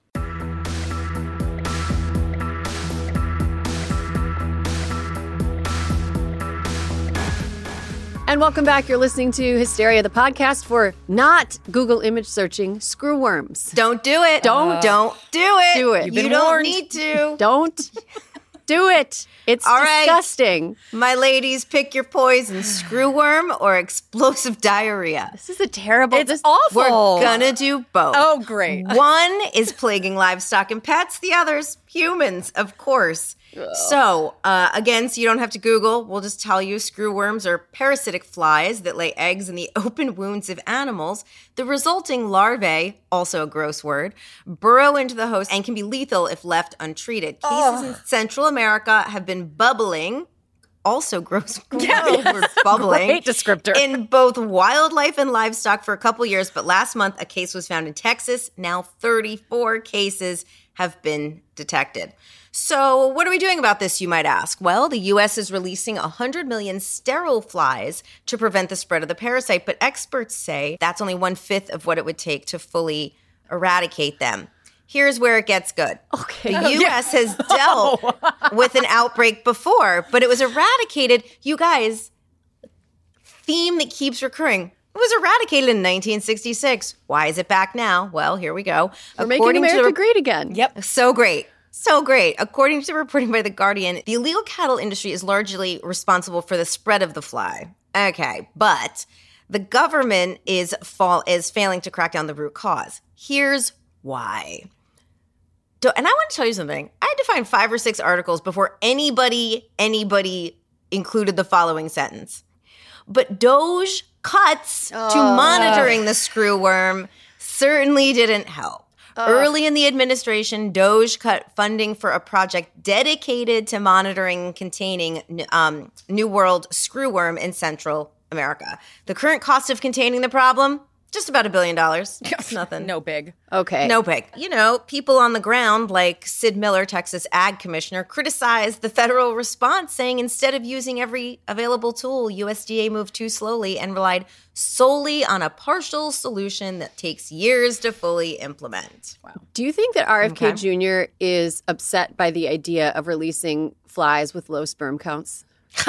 And welcome back. You're listening to Hysteria, the podcast for not Google image searching screwworms. Don't do it. Don't do it. Do it. You don't need to. Don't do it. It's All right. disgusting. My ladies, pick your poison, screwworm or explosive diarrhea. This is a terrible. It's awful. We're gonna do both. Oh, great. One is plaguing livestock and pets. The other's humans, of course. So, again, so you don't have to Google, we'll just tell you screwworms are parasitic flies that lay eggs in the open wounds of animals. The resulting larvae, also a gross word, burrow into the host and can be lethal if left untreated. Cases in Central America have been bubbling. Also gross. We're bubbling. Great descriptor. In both wildlife and livestock for a couple years, but last month a case was found in Texas. Now 34 cases have been detected. So what are we doing about this, you might ask? Well, the U.S. is releasing 100 million sterile flies to prevent the spread of the parasite, but experts say that's only 1/5 of what it would take to fully eradicate them. Here's where it gets good. Okay. The U.S. has dealt with an outbreak before, but it was eradicated. You guys, theme that keeps recurring. It was eradicated in 1966. Why is it back now? Well, here we go. We're making America great again. Yep. So great. So great. According to reporting by The Guardian, the illegal cattle industry is largely responsible for the spread of the fly. Okay, but the government is failing to crack down the root cause. Here's why. And I want to tell you something. I had to find 5 or 6 articles before anybody included the following sentence. But DOJ cuts to monitoring the screwworm certainly didn't help. Early in the administration, DOJ cut funding for a project dedicated to monitoring and containing New World screwworm in Central America. The current cost of containing the problem, just about $1 billion. It's nothing. No big. Okay. No big. You know, people on the ground like Sid Miller, Texas Ag Commissioner, criticized the federal response, saying instead of using every available tool, USDA moved too slowly and relied solely on a partial solution that takes years to fully implement. Wow. Do you think that RFK Jr. is upset by the idea of releasing flies with low sperm counts?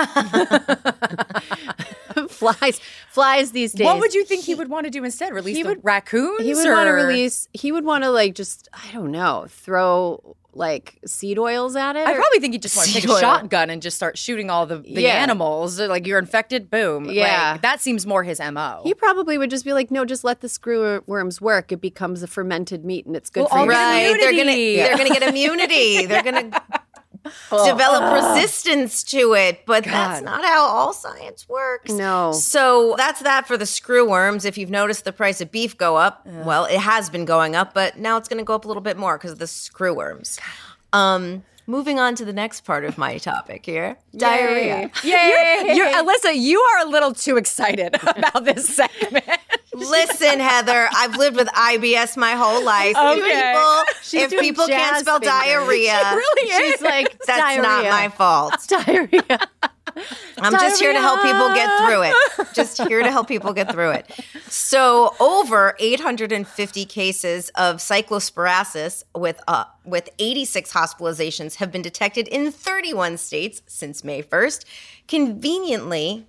Flies these days. What would you think he would want to do instead? Release the raccoons? He would want to release. He would want to I don't know, throw like seed oils at it. I probably think he'd just want to take a shotgun and just start shooting all the animals. Like, you're infected, boom. Yeah. Like, that seems more his MO. He probably would just be like, no, just let the screwworms work. It becomes a fermented meat and it's good for you. Right. They're gonna get immunity. They're gonna develop resistance to it, but that's not how all science works. No. So that's that for the screwworms. If you've noticed the price of beef go up, well, it has been going up, but now it's going to go up a little bit more because of the screwworms. Moving on to the next part of my topic here. Diarrhea. Yay! Alyssa, you are a little too excited about this segment. Listen, Heather, I've lived with IBS my whole life. She's If doing people can't jazz spell fingers. diarrhea, She really is. She's like, that's diarrhea. not my fault. Diarrhea. I'm just here to help people get through it. Just here to help people get through it. So over 850 cases of cyclosporasis with 86 hospitalizations have been detected in 31 states since May 1st. Conveniently,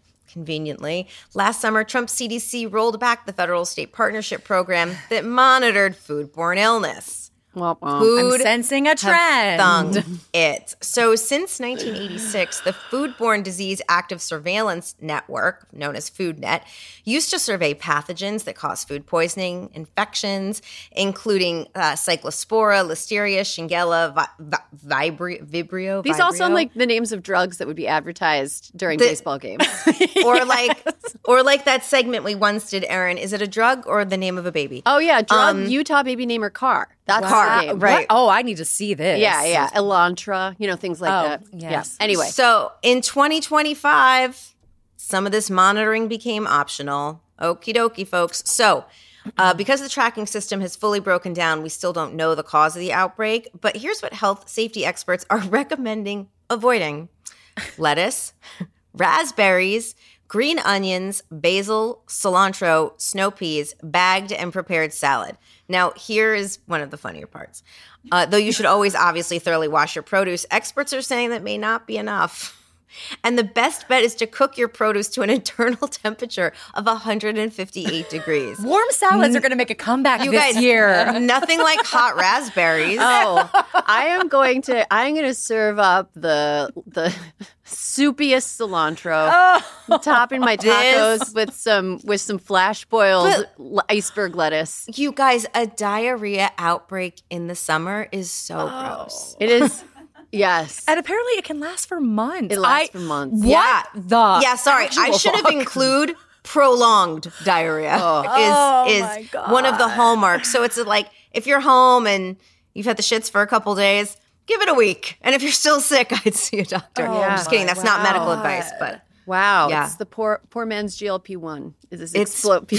last summer, Trump's CDC rolled back the federal state partnership program that monitored foodborne illness. I'm sensing a trend. Thunged it. So since 1986, the Foodborne Disease Active Surveillance Network, known as FoodNet, used to survey pathogens that cause food poisoning, infections, including Cyclospora, Listeria, Shigella, Vibrio. These all sound like the names of drugs that would be advertised during baseball games. Or like that segment we once did, Erin. Is it a drug or the name of a baby? Oh, yeah. Drug, Utah baby namer car. That's the game. Right. Oh, I need to see this. Yeah. Elantra, things like that. Yes. Yeah. Anyway. So in 2025, some of this monitoring became optional. Okie dokie, folks. So because the tracking system has fully broken down, we still don't know the cause of the outbreak. But here's what health safety experts are recommending avoiding. Lettuce, raspberries, green onions, basil, cilantro, snow peas, bagged and prepared salad. Now, here is one of the funnier parts. Though you should always obviously thoroughly wash your produce, experts are saying that may not be enough. And the best bet is to cook your produce to an internal temperature of 158 degrees. Warm salads are going to make a comeback You this guys, year. nothing like hot raspberries. Oh, I'm going to serve up the soupiest cilantro, topping my tacos with some flash boiled iceberg lettuce. You guys, a diarrhea outbreak in the summer is so gross. It is. Yes. And apparently it can last for months. It lasts for months. What Yeah. the? Yeah, sorry. I should have included prolonged diarrhea is my God. one of the hallmarks. So it's like if you're home and you've had the shits for a couple days, give it a week. And if you're still sick, I'd see a doctor. I'm just kidding. That's not medical advice, but Wow. Yeah. It's the poor man's GLP-1. Is this It's- explode?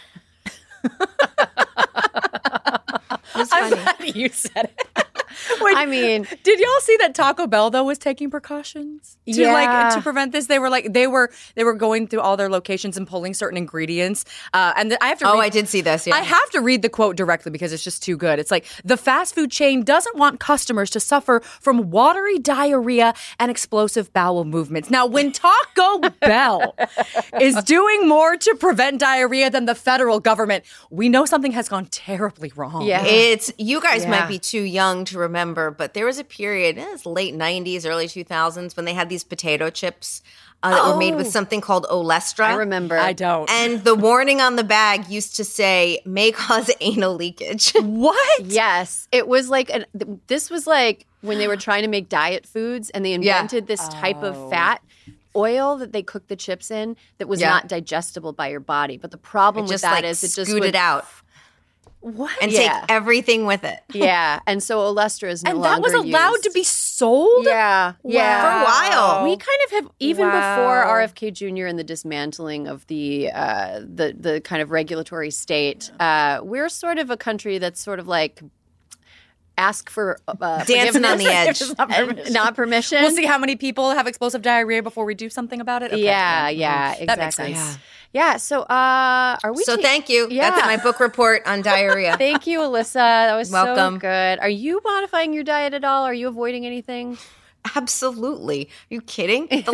it's I'm funny. glad you said it. Wait, I mean, did y'all see that Taco Bell though was taking precautions to prevent this? They were going through all their locations and pulling certain ingredients. And I have to. I did see this. Yeah. I have to read the quote directly because it's just too good. It's like the fast food chain doesn't want customers to suffer from watery diarrhea and explosive bowel movements. Now, when Taco Bell is doing more to prevent diarrhea than the federal government, we know something has gone terribly wrong. Yeah. You guys might be too young to remember, but there was a period, it was late 90s, early 2000s, when they had these potato chips that were made with something called Olestra. I remember. I don't. And the warning on the bag used to say, may cause anal leakage. What? Yes. It was like, this was like when they were trying to make diet foods and they invented this type of fat oil that they cooked the chips in that was not digestible by your body. But the problem with just that like is it just scoot it would out What? and Yeah. take everything with it. Yeah. And so Olestra is no And that longer was allowed used. to be sold? Yeah. Yeah. For a while. We kind of have, even Wow. before RFK Jr. and the dismantling of the kind of regulatory state, we're sort of a country that's sort of like ask for Dancing on the edge. and not permission. We'll see how many people have explosive diarrhea before we do something about it. Okay. Yeah, Mhm. yeah, exactly. That makes sense. Yeah. So, are we? So thank you. Yeah. That's my book report on diarrhea. Thank you, Alyssa. That was Welcome. so good. Are you modifying your diet at all? Are you avoiding anything? Absolutely. Are you kidding? The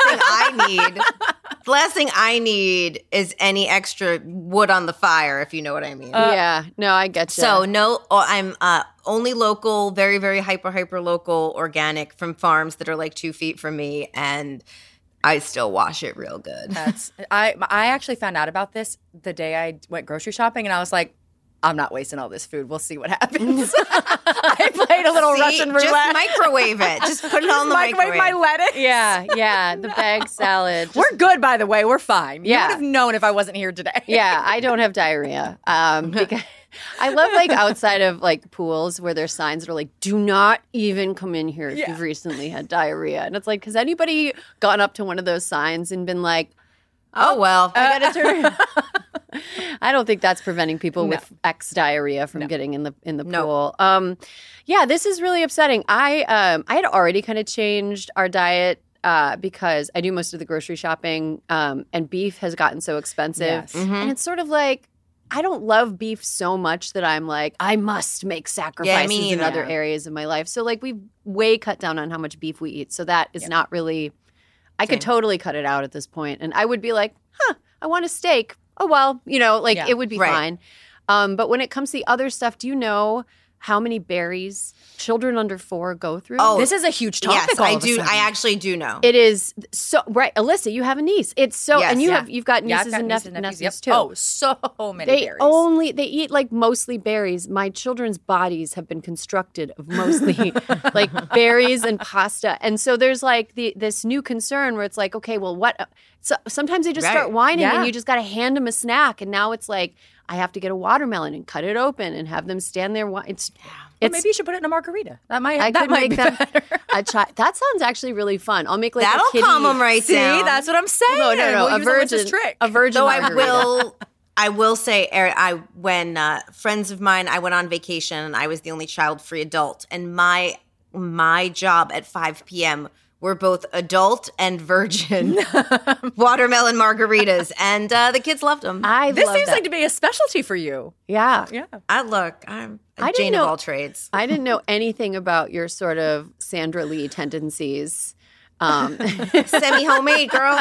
last thing I need is any extra wood on the fire, if you know what I mean. Yeah. No, I get you. So no, I'm only local, very, very hyper local, organic from farms that are like 2 feet from me, and I still wash it real good. I actually found out about this the day I went grocery shopping, and I was like, I'm not wasting all this food. We'll see what happens. I played a little See, Russian roulette. just microwave it. Just put it on the microwave. my lettuce. yeah, the bag salad. We're good, by the way. We're fine. You Yeah. would have known if I wasn't here today. Yeah, I don't have diarrhea. Because I love like outside of like pools where there's signs that are like, "Do not even come in here if you've recently had diarrhea." And it's like, has anybody gone up to one of those signs and been like, Oh well. I gotta turn. I don't think that's preventing people with X diarrhea from getting in the pool. Yeah, this is really upsetting. I had already kind of changed our diet because I do most of the grocery shopping, and beef has gotten so expensive, Yes. and it's sort of like I don't love beef so much that I'm like I must make sacrifices in neither. other areas of my life. So like we've way cut down on how much beef we eat. So that is not really. I could totally cut it out at this point, and I would be like, I want a steak. Oh, well, it would be fine. But when it comes to the other stuff, do you know how many berries children under 4 go through? Oh, This is a huge topic. Yes, all I of a do. sudden. I actually do know. It is so right, Alyssa. You have a niece. It's so, Yes. and Yeah. you've got Yeah, I've nieces got and nieces and nephews. nephews Yep. too. Oh, so many They berries. they eat like mostly berries. My children's bodies have been constructed of mostly like berries and pasta, and so there's like this new concern where it's like, okay, well, what? So sometimes they just start whining, Yeah. and you just got to hand them a snack, and now it's like I have to get a watermelon and cut it open and have them stand there. Well, maybe you should put it in a margarita. That might. I that could might make be them better. That sounds actually really fun. I'll make like That'll a kitty. calm them right See, down. that's what I'm saying. No, We'll a use Alyssa's virgin trick. A virgin. Though margarita. I will say, Eric, when friends of mine, I went on vacation and I was the only child-free adult, and my job at 5 p.m. were both adult and virgin watermelon margaritas, and the kids loved them. This seems like to be a specialty for you. Yeah. I'm a Jane of all trades. I didn't know anything about your sort of Sandra Lee tendencies. Semi-homemade, girl.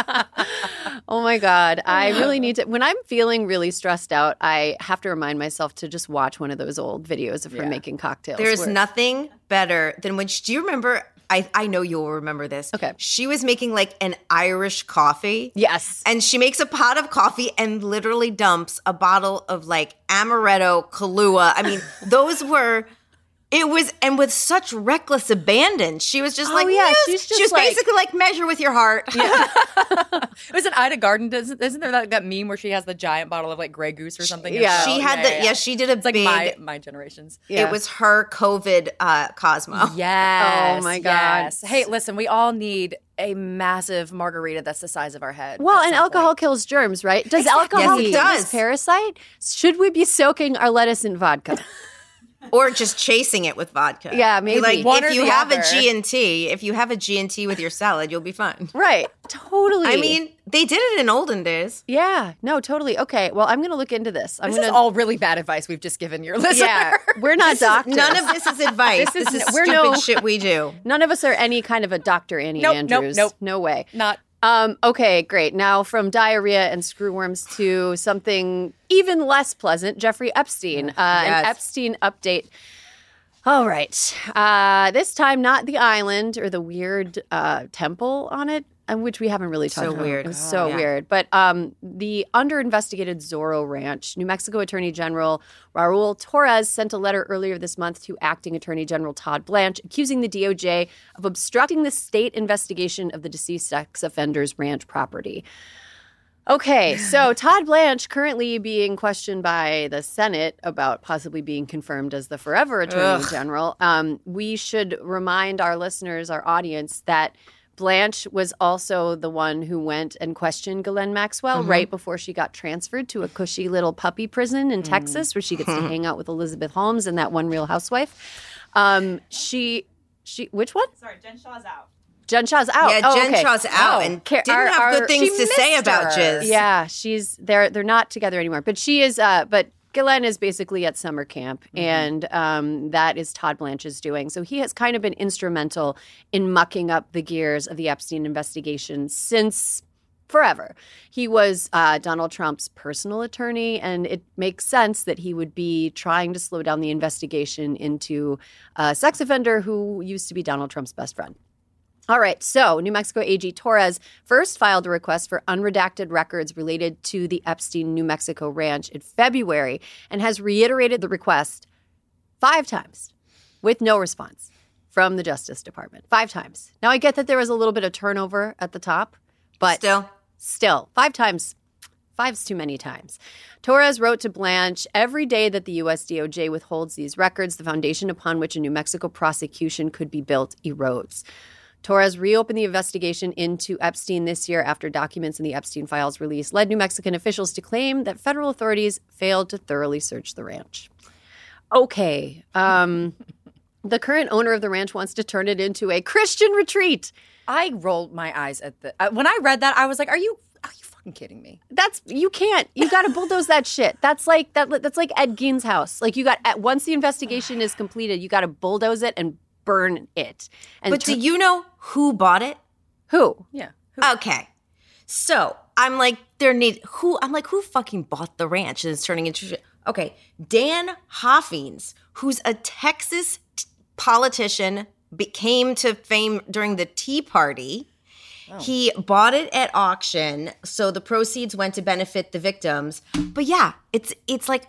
Oh my God. I really need to. When I'm feeling really stressed out, I have to remind myself to just watch one of those old videos of her making cocktails. There's nothing better than when do you remember? I know you'll remember this. Okay. She was making like an Irish coffee. Yes. And she makes a pot of coffee and literally dumps a bottle of like Amaretto, Kahlua. I mean, those were... It was, and with such reckless abandon, she was just she's just she was basically like, measure with your heart. Yeah. It was an Ida Garden. Isn't there that meme where she has the giant bottle of like Grey Goose or something? Yeah, she had she did a it's like big, my generations. Yeah. It was her COVID Cosmo. Yes. Oh my God. Yes. Hey, listen, we all need a massive margarita that's the size of our head. Well, and alcohol kills germs, right? Does alcohol kill this parasite? Should we be soaking our lettuce in vodka? Or just chasing it with vodka. Yeah, maybe. Like, if you have other. if you have a G&T with your salad, you'll be fine. Right. Totally. I mean, they did it in olden days. Yeah. No, totally. Okay. Well, I'm going to look into this. This is all really bad advice we've just given your listeners. Yeah. We're not doctors. None of this is advice. This is stupid shit we do. None of us are any kind of a Dr. Annie Andrews. Nope. No way. Not. Okay, great. Now from diarrhea and screwworms to something even less pleasant, Jeffrey Epstein. An Epstein update. All right. This time, not the island or the weird temple on it, which we haven't really talked about. Weird. It was so weird. But the under-investigated Zorro Ranch, New Mexico Attorney General Raul Torres sent a letter earlier this month to Acting Attorney General Todd Blanche, accusing the DOJ of obstructing the state investigation of the deceased sex offender's ranch property. Okay, so Todd Blanche currently being questioned by the Senate about possibly being confirmed as the forever Attorney General. We should remind our listeners, our audience, that Blanche was also the one who went and questioned Ghislaine Maxwell right before she got transferred to a cushy little puppy prison in Texas where she gets to hang out with Elizabeth Holmes and that one Real Housewife. She which one? Sorry, Jen Shaw's out. Jen Shaw's out. Yeah, Jen Shaw's out and didn't have good things to say about Jiz. Yeah, they're not together anymore. But she is but Ghislaine is basically at summer camp, and that is Todd Blanche's doing. So he has kind of been instrumental in mucking up the gears of the Epstein investigation since forever. He was Donald Trump's personal attorney, and it makes sense that he would be trying to slow down the investigation into a sex offender who used to be Donald Trump's best friend. All right, so New Mexico AG Torres first filed a request for unredacted records related to the Epstein New Mexico ranch in February and has reiterated the request 5 times with no response from the Justice Department. 5 times. Now, I get that there was a little bit of turnover at the top, but still 5 times. 5's too many times. Torres wrote to Blanche, every day that the U.S. DOJ withholds these records, the foundation upon which a New Mexico prosecution could be built erodes. Torres reopened the investigation into Epstein this year after documents in the Epstein files released led New Mexican officials to claim that federal authorities failed to thoroughly search the ranch. Okay. The current owner of the ranch wants to turn it into a Christian retreat. I rolled my eyes at when I read that, I was like, are you fucking kidding me? You can't. You got to bulldoze that shit. That's like That's like Ed Gein's house. Like once the investigation is completed, you got to bulldoze it and burn it. But do you know who bought it? Who? Yeah. Okay. So I'm like, who fucking bought the ranch and it's turning into okay. Dan Hoffings, who's a Texas politician, came to fame during the Tea Party. Oh. He bought it at auction, so the proceeds went to benefit the victims. But yeah, it's like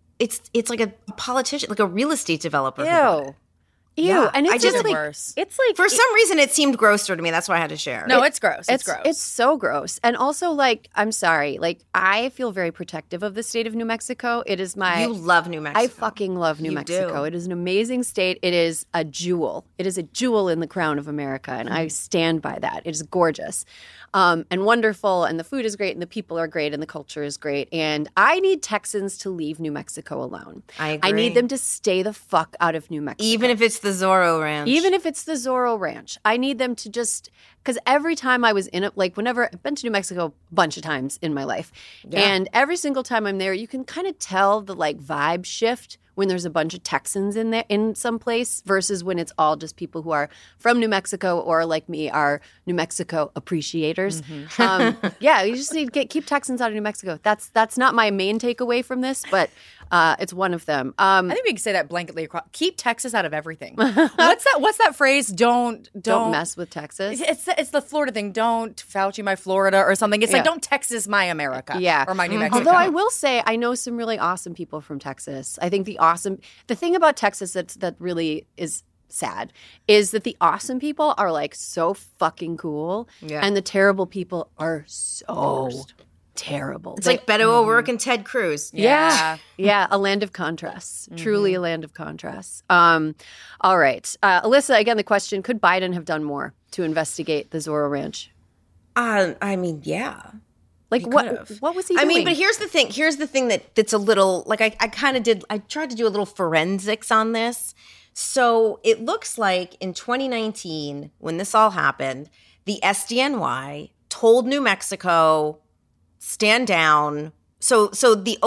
a politician, like a real estate developer. Ew. Yeah, and it's just like worse. It's like for some reason it seemed grosser to me. That's why I had to share. No, it's gross. It's gross. It's so gross. And also, like, I'm sorry. Like, I feel very protective of the state of New Mexico. It is You love New Mexico. I fucking love New Mexico. It is an amazing state. It is a jewel. It is a jewel in the crown of America, and I stand by that. It is gorgeous. And wonderful, and the food is great, and the people are great, and the culture is great. And I need Texans to leave New Mexico alone. I agree. I need them to stay the fuck out of New Mexico. Even if it's the Zorro Ranch. Even if it's the Zorro Ranch, I need them to just, because every time I was in it, like whenever I've been to New Mexico a bunch of times in my life, and every single time I'm there, you can kind of tell the like vibe shift when there's a bunch of Texans in there in some place versus when it's all just people who are from New Mexico or like me are New Mexico appreciators. Yeah, you just need to keep Texans out of New Mexico. That's not my main takeaway from this, but it's one of them. I think we can say that blanketly across. Keep Texas out of everything. What's that phrase? Don't mess with Texas. It's the Florida thing. Don't Fauci my Florida or something. It's like don't Texas my America. Yeah, or my New Mexico. Although I will say I know some really awesome people from Texas. I think the thing about Texas that really is sad is that the awesome people are like so fucking cool, and the terrible people are so terrible. It's like Beto O'Rourke and Ted Cruz. Yeah. A land of contrasts. Truly a land of contrasts. All right. Alyssa, again, the question, could Biden have done more to investigate the Zorro Ranch? I mean, yeah. Like what was he doing? I mean, but here's the thing that's a little, like I tried to do a little forensics on this. So it looks like in 2019, when this all happened, the SDNY told New Mexico, stand down. So the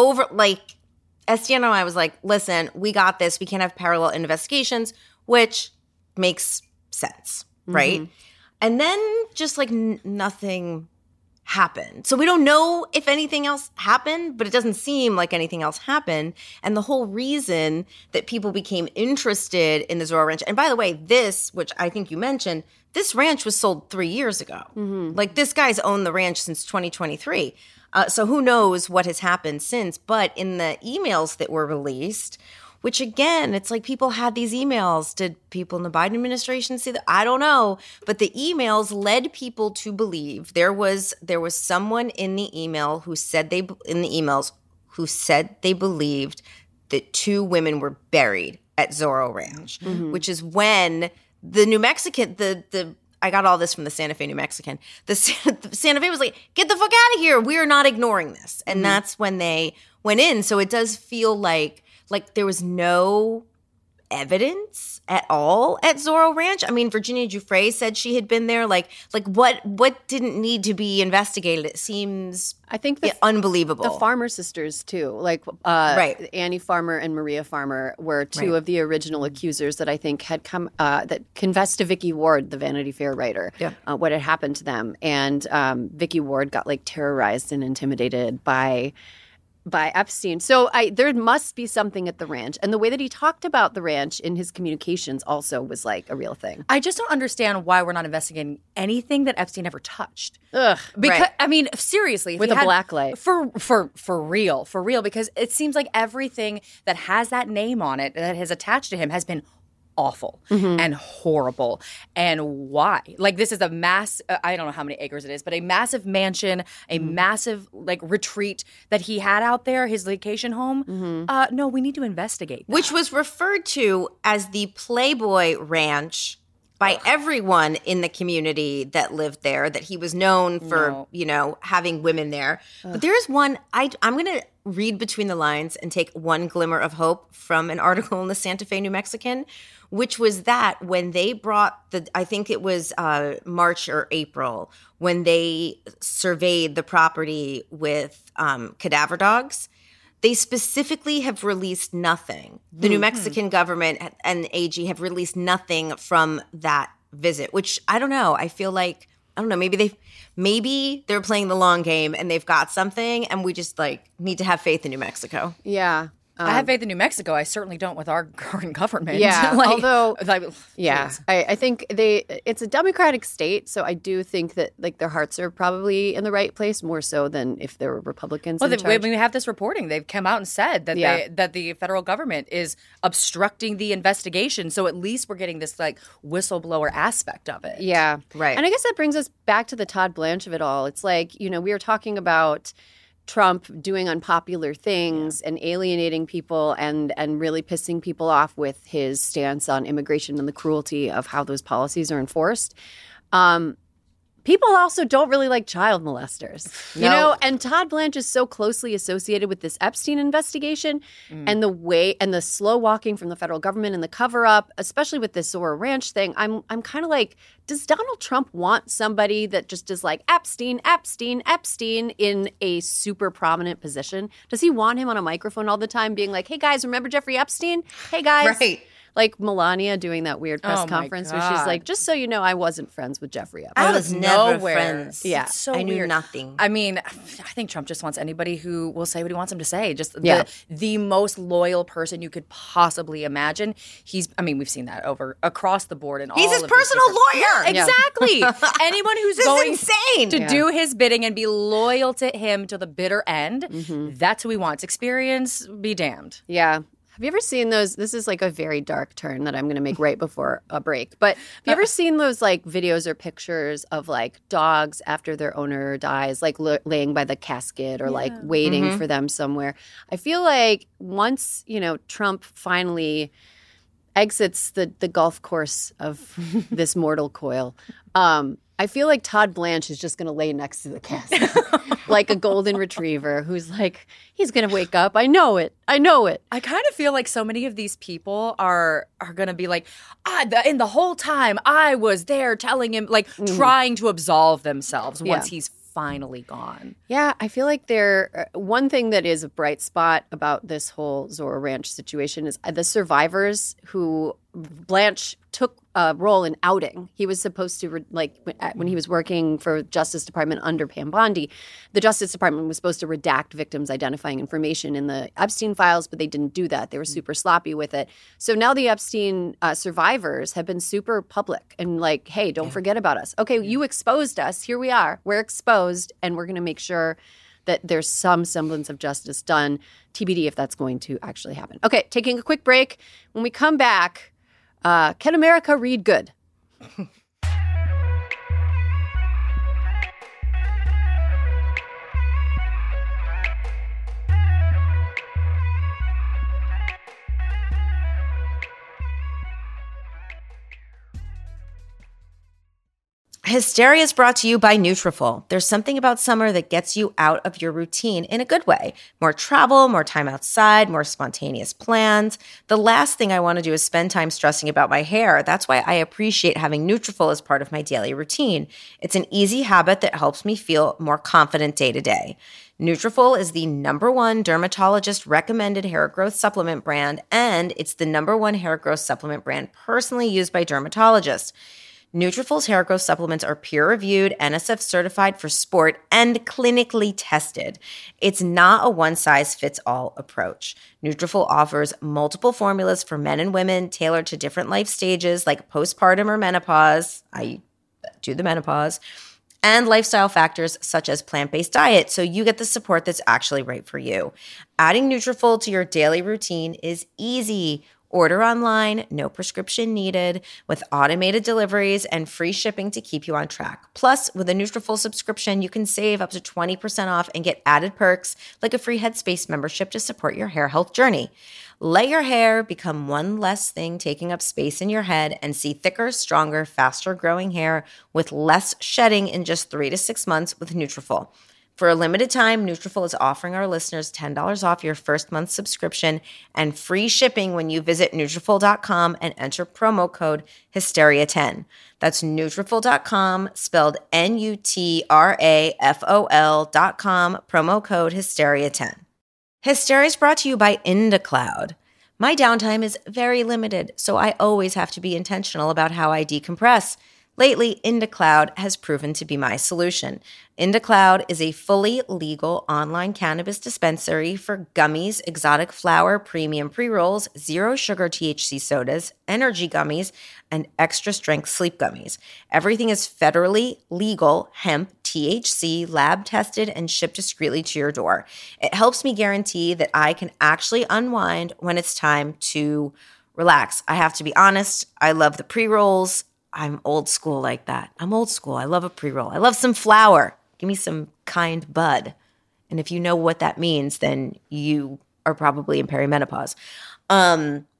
SDNY was like, listen, we got this. We can't have parallel investigations, which makes sense, right? And then just like nothing happened. So we don't know if anything else happened, but it doesn't seem like anything else happened. And the whole reason that people became interested in the Zorro Ranch, and by the way, this, which I think you mentioned, this ranch was sold 3 years ago. Like this guy's owned the ranch since 2023. So who knows what has happened since. But in the emails that were released, which again, it's like people had these emails. Did people in the Biden administration see that? I don't know. But the emails led people to believe there was someone in the email who said they believed that 2 women were buried at Zorro Ranch, which is when the New Mexican, I got all this from the Santa Fe New Mexican. The Santa Fe was like, get the fuck out of here. We are not ignoring this. And that's when they went in. So it does feel like there was no evidence at all at Zorro Ranch. I mean, Virginia Giuffre said she had been there. Like what didn't need to be investigated? It seems unbelievable. The Farmer sisters too, like Annie Farmer and Maria Farmer were 2 of the original accusers that I think had come that confessed to Vicky Ward, the Vanity Fair writer, what had happened to them, and Vicky Ward got like terrorized and intimidated by Epstein. So there must be something at the ranch. And the way that he talked about the ranch in his communications also was like a real thing. I just don't understand why we're not investigating anything that Epstein ever touched. Because I mean, seriously. With a black light. For real. Because it seems like everything that has that name on it that has attached to him has been awful and horrible. And why? Like this is a I don't know how many acres it is, but a massive mansion, a massive like retreat that he had out there, his vacation home. No, we need to investigate that. Which was referred to as the Playboy Ranch by everyone in the community that lived there, that he was known for, having women there. But there is one, I'm going to read between the lines and take one glimmer of hope from an article in the Santa Fe New Mexican, which was that when they brought I think it was March or April, when they surveyed the property with cadaver dogs, they specifically have released nothing. The New Mexican government and AG have released nothing from that visit, which I don't know. I feel like, I don't know, maybe they're playing the long game and they've got something and we just like need to have faith in New Mexico. Yeah. I have faith in New Mexico. I certainly don't with our current government. Yeah, although, I think it's a democratic state, so I do think that like their hearts are probably in the right place more so than if there were Republicans in charge. When we have this reporting, they've come out and said that that the federal government is obstructing the investigation. So at least we're getting this like whistleblower aspect of it. Yeah, right. And I guess that brings us back to the Todd Blanche of it all. It's like, we were talking about Trump doing unpopular things and alienating people and really pissing people off with his stance on immigration and the cruelty of how those policies are enforced. people also don't really like child molesters, you know, and Todd Blanche is so closely associated with this Epstein investigation and the way and the slow walking from the federal government and the cover up, especially with this Zora Ranch thing. I'm kind of like, does Donald Trump want somebody that just is like Epstein in a super prominent position? Does he want him on a microphone all the time being like, hey guys, remember Jeffrey Epstein? Hey guys. Right. Like Melania doing that weird press conference where she's like, just so you know, I wasn't friends with Jeffrey Epstein. I was never friends. Yeah. It's so I knew weird. nothing. I mean, I think Trump just wants anybody who will say what he wants him to say. Just the most loyal person you could possibly imagine. We've seen that across the board. And He's his personal lawyer. Exactly. Anyone who's going insane. to do his bidding and be loyal to him to the bitter end, that's who he wants. Experience, be damned. Yeah. Have you ever seen those? This is like a very dark turn that I'm going to make right before a break. But have you ever seen those like videos or pictures of like dogs after their owner dies, like laying by the casket or like waiting for them somewhere? I feel like once, you know, Trump finally exits the golf course of this mortal coil, I feel like Todd Blanche is just going to lay next to the casket like a golden retriever who's like, he's going to wake up. I know it. I kind of feel like so many of these people are going to be like, in the whole time I was there telling him, like trying to absolve themselves once he's finally gone. Yeah, I feel like one thing that is a bright spot about this whole Zora Ranch situation is the survivors who Blanche took a role in outing. He was supposed to, when he was working for Justice Department under Pam Bondi, the Justice Department was supposed to redact victims' identifying information in the Epstein files, but they didn't do that. They were super sloppy with it. So now the Epstein survivors have been super public and like, hey, don't forget about us. Okay, you exposed us. Here we are. We're exposed, and we're going to make sure that there's some semblance of justice done. TBD if that's going to actually happen. Okay, taking a quick break. When we come back, can America read good? Hysteria is brought to you by Nutrafol. There's something about summer that gets you out of your routine in a good way. More travel, more time outside, more spontaneous plans. The last thing I want to do is spend time stressing about my hair. That's why I appreciate having Nutrafol as part of my daily routine. It's an easy habit that helps me feel more confident day to day. Nutrafol is the #1 dermatologist recommended hair growth supplement brand, and it's the #1 hair growth supplement brand personally used by dermatologists. Nutrafol's hair growth supplements are peer-reviewed, NSF certified for sport, and clinically tested. It's not a one-size-fits-all approach. Nutrafol offers multiple formulas for men and women tailored to different life stages like postpartum or menopause. I do the menopause. And lifestyle factors such as plant-based diet, so you get the support that's actually right for you. Adding Nutrafol to your daily routine is easy. Order online, no prescription needed, with automated deliveries and free shipping to keep you on track. Plus, with a Nutrafol subscription, you can save up to 20% off and get added perks like a free Headspace membership to support your hair health journey. Let your hair become one less thing taking up space in your head and see thicker, stronger, faster growing hair with less shedding in just 3 to 6 months with Nutrafol. For a limited time, Nutrafol is offering our listeners $10 off your first month subscription and free shipping when you visit Nutrafol.com and enter promo code Hysteria10. That's Nutrafol.com, spelled Nutrafol.com, promo code Hysteria10. Hysteria is brought to you by IndaCloud. My downtime is very limited, so I always have to be intentional about how I decompress. Lately, IndaCloud has proven to be my solution. IndaCloud is a fully legal online cannabis dispensary for gummies, exotic flower, premium pre-rolls, zero sugar THC sodas, energy gummies, and extra strength sleep gummies. Everything is federally legal, hemp, THC, lab tested, and shipped discreetly to your door. It helps me guarantee that I can actually unwind when it's time to relax. I have to be honest, I love the pre-rolls. I'm old school like that. I'm old school. I love a pre-roll. I love some flour. Give me some kind bud. And if you know what that means, then you are probably in perimenopause.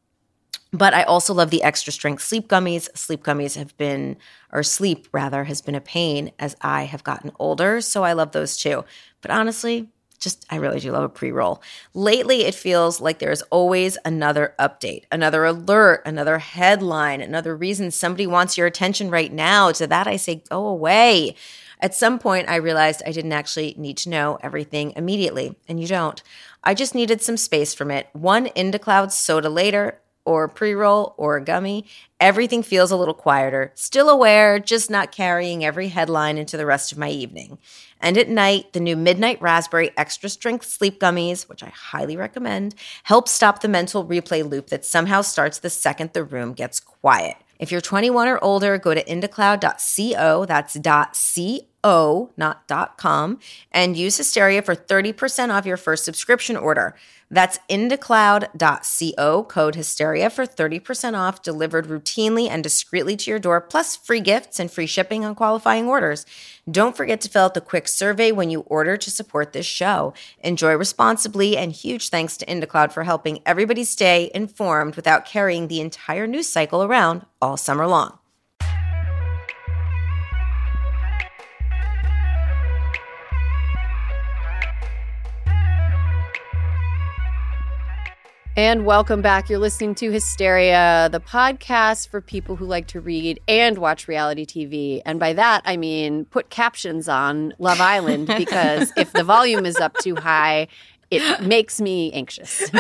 But I also love the extra strength sleep gummies. Sleep rather has been a pain as I have gotten older. So I love those too. But honestly, I really do love a pre-roll. Lately, it feels like there's always another update, another alert, another headline, another reason somebody wants your attention right now. To that, I say, go away. At some point, I realized I didn't actually need to know everything immediately. And you don't. I just needed some space from it. One IndaCloud soda later, or a pre-roll, or a gummy, everything feels a little quieter. Still aware, just not carrying every headline into the rest of my evening. And at night, the new Midnight Raspberry Extra Strength Sleep Gummies, which I highly recommend, help stop the mental replay loop that somehow starts the second the room gets quiet. If you're 21 or older, go to indacloud.co, that's .co, not .com, and use Hysteria for 30% off your first subscription order. That's indacloud.co, code Hysteria for 30% off, delivered routinely and discreetly to your door, plus free gifts and free shipping on qualifying orders. Don't forget to fill out the quick survey when you order to support this show. Enjoy responsibly, and huge thanks to IndaCloud for helping everybody stay informed without carrying the entire news cycle around all summer long. And welcome back. You're listening to Hysteria, the podcast for people who like to read and watch reality TV. And by that, I mean put captions on Love Island, because if the volume is up too high, it makes me anxious.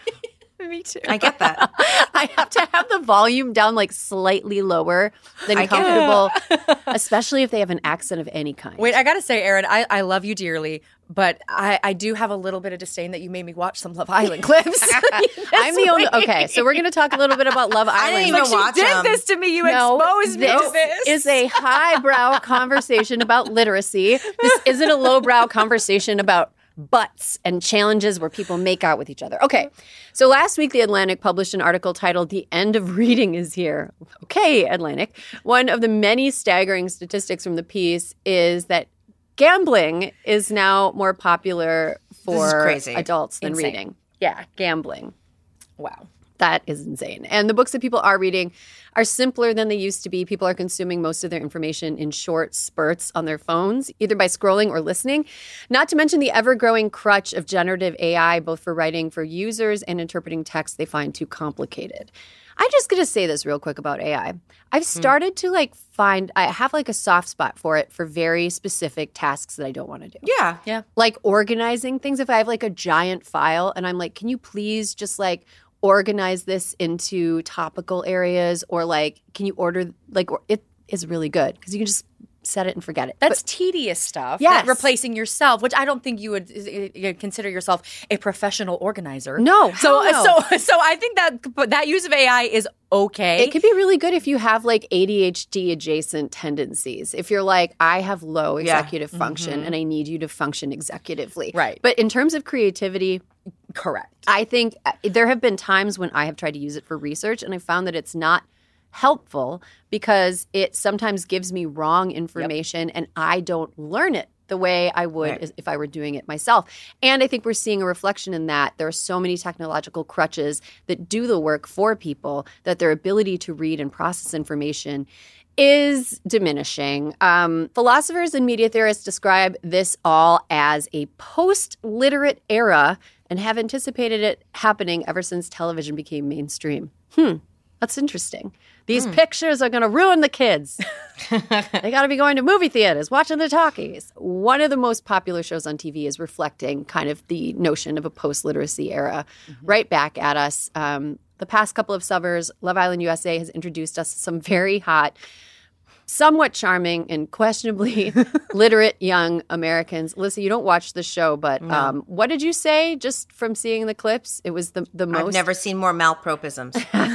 Me too. I get that. I have to have the volume down like slightly lower than comfortable, especially if they have an accent of any kind. Wait, I gotta say, Erin, I love you dearly, but I do have a little bit of disdain that you made me watch some Love Island clips. I'm the only. Okay, so we're going to talk a little bit about Love Island. I didn't even watch You them. did this to me. You exposed me to this. Is a highbrow conversation about literacy. This isn't a lowbrow conversation about butts and challenges where people make out with each other. Okay, so last week, The Atlantic published an article titled "The End of Reading is Here." Okay, Atlantic. One of the many staggering statistics from the piece is that gambling is now more popular for adults than reading. Yeah, gambling. Wow. That is insane. And the books that people are reading are simpler than they used to be. People are consuming most of their information in short spurts on their phones, either by scrolling or listening. Not to mention the ever-growing crutch of generative AI, both for writing for users and interpreting text they find too complicated. I'm just going to say this real quick about AI. I've started to I have a soft spot for it for very specific tasks that I don't want to do. Yeah. Like organizing things. If I have a giant file and I'm like, can you please just organize this into topical areas, or can you order it is really good because you can just set it and forget it. That's tedious stuff. Yes. Replacing yourself, which I don't think you would consider yourself a professional organizer. No. So I think that use of AI is okay. It could be really good if you have ADHD adjacent tendencies. If you're I have low executive function and I need you to function executively. Right. But in terms of creativity, correct. I think there have been times when I have tried to use it for research and I found that it's not helpful because it sometimes gives me wrong information and I don't learn it the way I would if I were doing it myself. And I think we're seeing a reflection in that. There are so many technological crutches that do the work for people that their ability to read and process information is diminishing. Philosophers and media theorists describe this all as a post-literate era and have anticipated it happening ever since television became mainstream. That's interesting. These pictures are going to ruin the kids. They got to be going to movie theaters, watching the talkies. One of the most popular shows on TV is reflecting kind of the notion of a post-literacy era right back at us. The past couple of summers, Love Island USA has introduced us to some very hot, somewhat charming, and questionably literate young Americans. Alyssa, you don't watch the show, but what did you say just from seeing the clips? It was the most. I've never seen more malpropisms.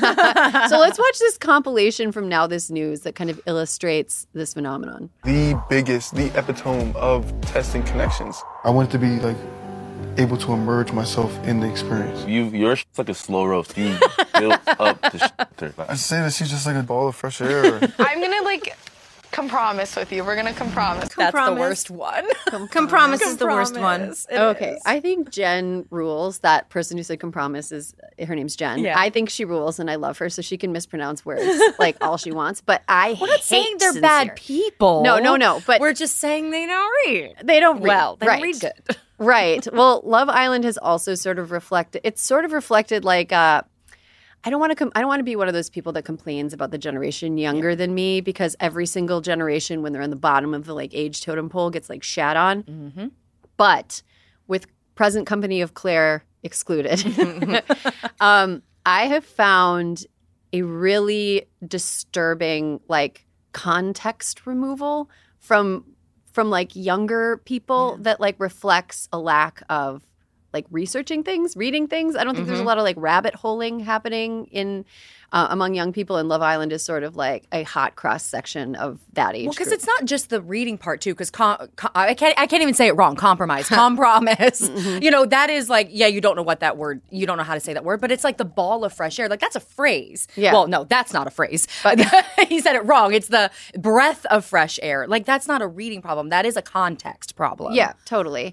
So let's watch this compilation from Now This News that kind of illustrates this phenomenon. The epitome of testing connections. I wanted to be able to immerse myself in the experience. You're like a slow roast. You built up the shit. I say that she's just like a ball of fresh air. I'm gonna compromise with you. We're going to compromise. That's the Compromise. worst one. Compromise is the worst one. Okay, I think Jen rules. That person who said compromise her name's Jen. Yeah. I think she rules, and I love her, so she can mispronounce words like all she wants. But We're not saying they're bad people. No. But we're just saying they don't read. they don't read. Well, they right. read good. Right. Well, Love Island has also sort of reflected. It's sort of reflected like. I don't want to be one of those people that complains about the generation younger than me, because every single generation, when they're on the bottom of the like age totem pole, gets like shat on. Mm-hmm. But with present company of Claire excluded, I have found a really disturbing like context removal from like younger people that like reflects a lack of like researching things, reading things. I don't think there's a lot of like rabbit holing happening in among young people, and Love Island is sort of like a hot cross section of that age. Well, because group. it's not just the reading part too. Because I can't even say it wrong. Compromise, compromise. You know, that is like, yeah, you don't know what that word. You don't know how to say that word, but it's like the ball of fresh air. Like that's a phrase. Yeah. Well, no, that's not a phrase. But he said it wrong. It's the breath of fresh air. Like that's not a reading problem. That is a context problem. Yeah, totally.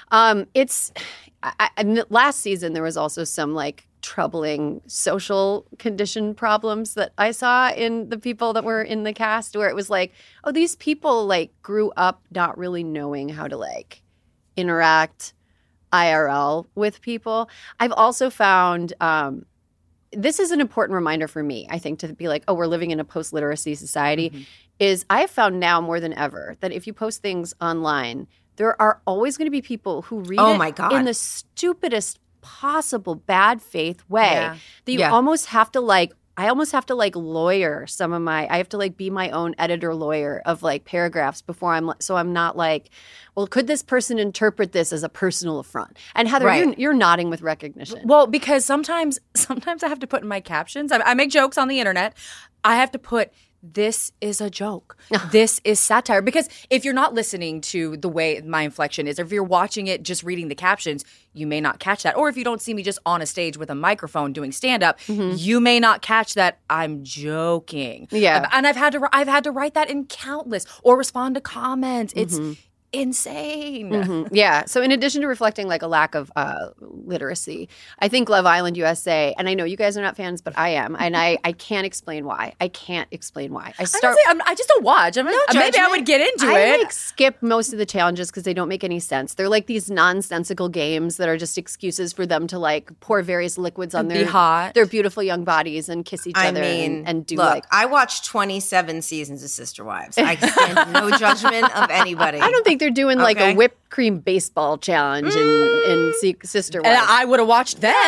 Last season there was also some like troubling social condition problems that I saw in the people that were in the cast, where it was like, oh, these people like grew up not really knowing how to like interact IRL with people. I've also found this is an important reminder for me, I think, to be like, oh, we're living in a post-literacy society, is I have found now more than ever that if you post things online, there are always going to be people who read it in the stupidest possible bad faith way that you almost have to like, I almost have to like lawyer some of I have to like be my own editor lawyer of like paragraphs before I'm not like, well, could this person interpret this as a personal affront? And Heather, you're nodding with recognition. Well, because sometimes I have to put in my captions. I make jokes on the internet. I have to put, this is a joke. This is satire. Because if you're not listening to the way my inflection is, or if you're watching it just reading the captions, you may not catch that. Or if you don't see me just on a stage with a microphone doing stand-up, you may not catch that I'm joking. Yeah. And I've had to write that in countless, or respond to comments. It's insane. Yeah. So in addition to reflecting like a lack of literacy, I think Love Island USA, and I know you guys are not fans, but I am, and I can't explain why. I just don't watch. Maybe I would get into it. I like skip most of the challenges because they don't make any sense. They're like these nonsensical games that are just excuses for them to like pour various liquids on their beautiful young bodies and kiss each other and do look, I watched 27 seasons of Sister Wives. I stand no judgment of anybody. I don't think they're doing like a whipped cream baseball challenge in Sister Wives. And I would have watched then.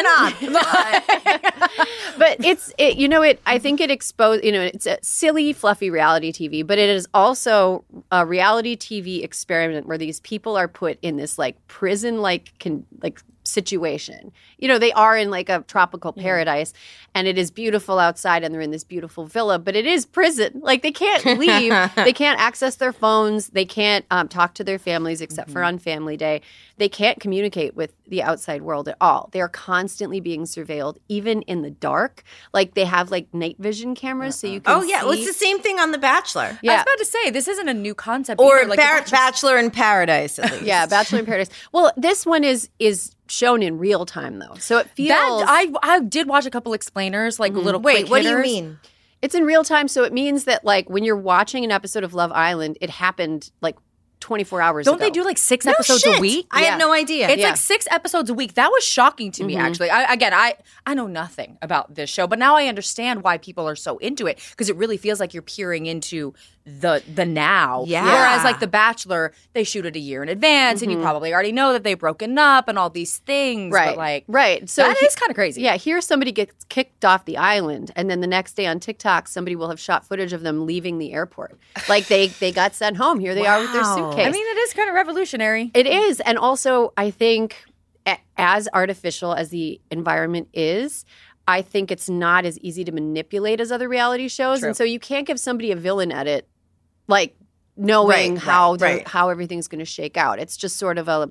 But I think it exposed, it's a silly, fluffy reality TV, but it is also a reality TV experiment where these people are put in this like prison-like situation. They are in like a tropical paradise, and it is beautiful outside, and they're in this beautiful villa, but it is prison. Like they can't leave. They can't access their phones. They can't talk to their families except for on family day. They can't communicate with the outside world at all. They are constantly being surveilled, even in the dark. Like they have like night vision cameras so you can see. Well, it's the same thing on The Bachelor. Yeah. I was about to say, this isn't a new concept or either. Like Bachelor in Paradise, at least. Yeah, Bachelor in Paradise. Well, this one is shown in real time though, so it feels. I did watch a couple explainers, like little. Wait, what do you mean? It's in real time, so it means that like when you're watching an episode of Love Island, it happened like 24 hours Don't ago. they do like 6 episodes a week? I had no idea. It's like 6 episodes a week. That was shocking to me, actually. I know nothing about this show, but now I understand why people are so into it, because it really feels like you're peering into the now. Yeah. Whereas like The Bachelor, they shoot it a year in advance, and you probably already know that they've broken up and all these things. Right. But right. So that is kind of crazy. Yeah. Here, somebody gets kicked off the island, and then the next day on TikTok, somebody will have shot footage of them leaving the airport. Like they got sent home. Here they are with their suitcase. I mean, it is kind of revolutionary. It is. And also, I think as artificial as the environment is, I think it's not as easy to manipulate as other reality shows. True. And so you can't give somebody a villain edit, like knowing how everything's going to shake out. It's just sort of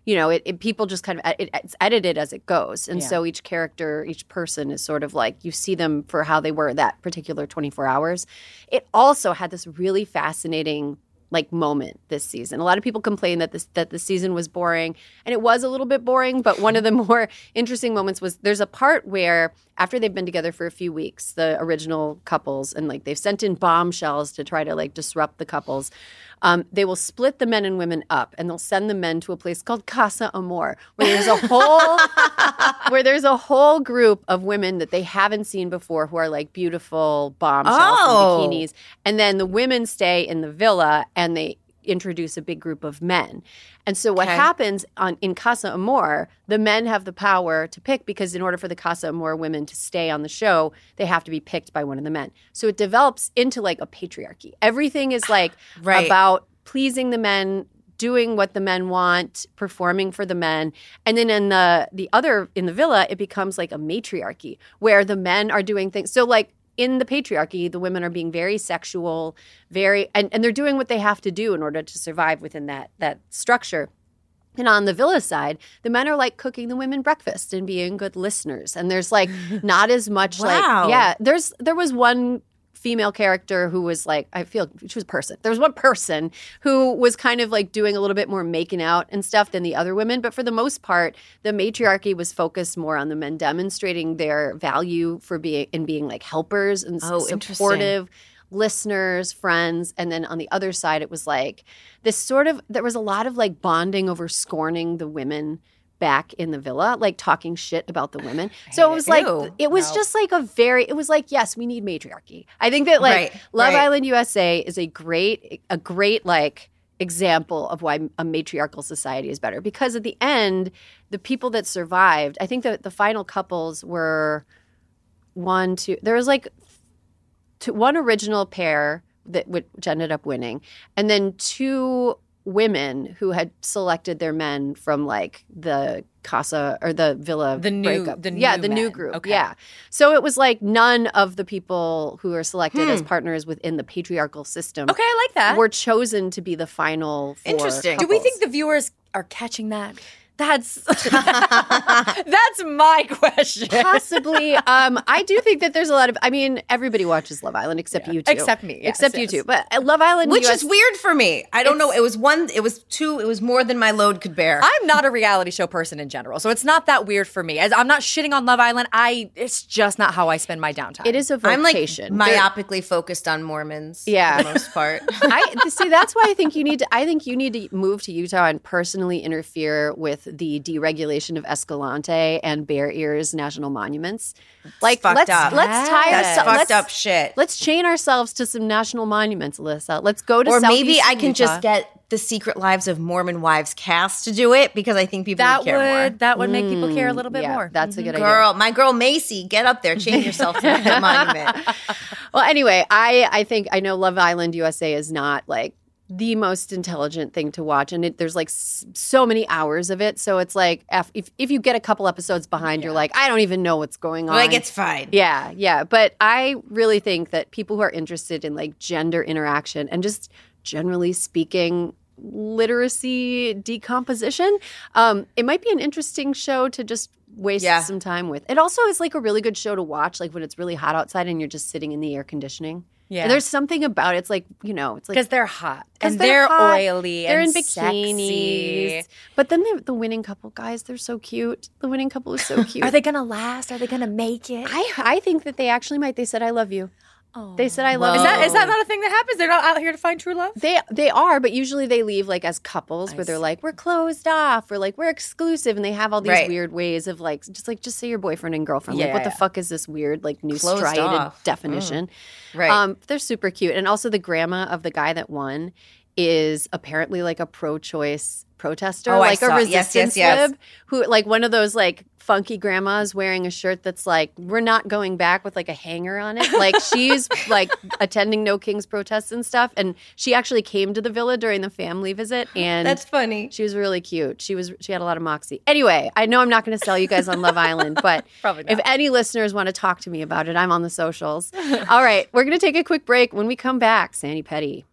you know, people just kind of it's edited as it goes. And so each character, each person is sort of like you see them for how they were that particular 24 hours. It also had this really fascinating like moment this season. A lot of people complain that the season was boring, and it was a little bit boring, but one of the more interesting moments was there's a part where after they've been together for a few weeks, the original couples, and like they've sent in bombshells to try to like disrupt the couples, they will split the men and women up, and they'll send the men to a place called Casa Amor, where there's a whole group of women that they haven't seen before who are like beautiful bombshells and bikinis, and then the women stay in the villa and they introduce a big group of men. And so what happens in Casa Amor, the men have the power to pick, because in order for the Casa Amor women to stay on the show, they have to be picked by one of the men. So it develops into like a patriarchy. Everything is like about pleasing the men, doing what the men want, performing for the men. And then in the villa, it becomes like a matriarchy where the men are doing things. So like in the patriarchy, the women are being very sexual, and they're doing what they have to do in order to survive within that structure. And on the villa side, the men are like cooking the women breakfast and being good listeners. And there's like not as much there was one female character who was like, I feel she was a person. There was one person who was kind of like doing a little bit more making out and stuff than the other women. But for the most part, the matriarchy was focused more on the men demonstrating their value for being like helpers and supportive listeners, friends. And then on the other side, it was like this there was a lot of like bonding over scorning the women back in the villa, like talking shit about the women. So it was like, just like it was like, yes, we need matriarchy. I think that like Love Island USA is a great like example of why a matriarchal society is better. Because at the end, the people that survived, I think that the final couples were there was like one original pair which ended up winning, and then two women who had selected their men from like the casa or the villa breakup. The new group. Okay. Yeah. So it was like none of the people who are selected as partners within the patriarchal system. Okay, I like that. Were chosen to be the final four Interesting. couples. Do we think the viewers are catching that? That's my question. Possibly. I do think that there's a lot of, I mean, everybody watches Love Island except you two. Except me. Yes, except you two. But Love Island Which is weird for me. I don't know. It was two. It was more than my load could bear. I'm not a reality show person in general, so it's not that weird for me. As I'm not shitting on Love Island. It's just not how I spend my downtime. It is a vocation. I'm like myopically focused on Mormons for the most part. See, that's why I think you need to move to Utah and personally interfere with the deregulation of Escalante and Bear Ears national monuments. Like, let's fucked up shit. Let's chain ourselves to some national monuments, Alyssa. Let's go to Southeast maybe I can Utah. just get the Secret Lives of Mormon Wives cast to do it, because I think people would care more. That would make people care a little bit more. That's a good idea. My girl Macy, get up there, chain yourself to that monument. Well, anyway, I know Love Island USA is not like the most intelligent thing to watch, and there's like so many hours of it, so it's like if you get a couple episodes behind, you're like, I don't even know what's going on. Like, it's fine. Yeah, but I really think that people who are interested in like gender interaction and just generally speaking literacy decomposition, it might be an interesting show to just waste some time with. It also is like a really good show to watch like when it's really hot outside and you're just sitting in the air conditioning. Yeah. And there's something about it. It's like, it's like because they're hot and they're oily. They're and in bikinis. Sexy. But then the winning couple, guys, they're so cute. The winning couple is so cute. Are they gonna last? Are they gonna make it? I think that they actually might. They said, "I love you." Oh. They said, "I love you." Is that not a thing that happens? They're not out here to find true love? They are, but usually they leave like as couples where they're like, we're closed off, or like we're exclusive, and they have all these weird ways of like just say you're boyfriend and girlfriend. Like, what the fuck is this weird like new closed striated off definition? Right. They're super cute, and also the grandma of the guy that won is apparently like a pro-choice protester, like a resistance lib, who like one of those like funky grandmas wearing a shirt that's like, we're not going back, with like a hanger on it. Like she's like attending No Kings protests and stuff, and she actually came to the villa during the family visit, and that's funny. She was really cute. She had a lot of moxie. Anyway, I know I'm not going to sell you guys on Love Island, but if any listeners want to talk to me about it, I'm on the socials. All right, we're going to take a quick break. When we come back, Sani Petty.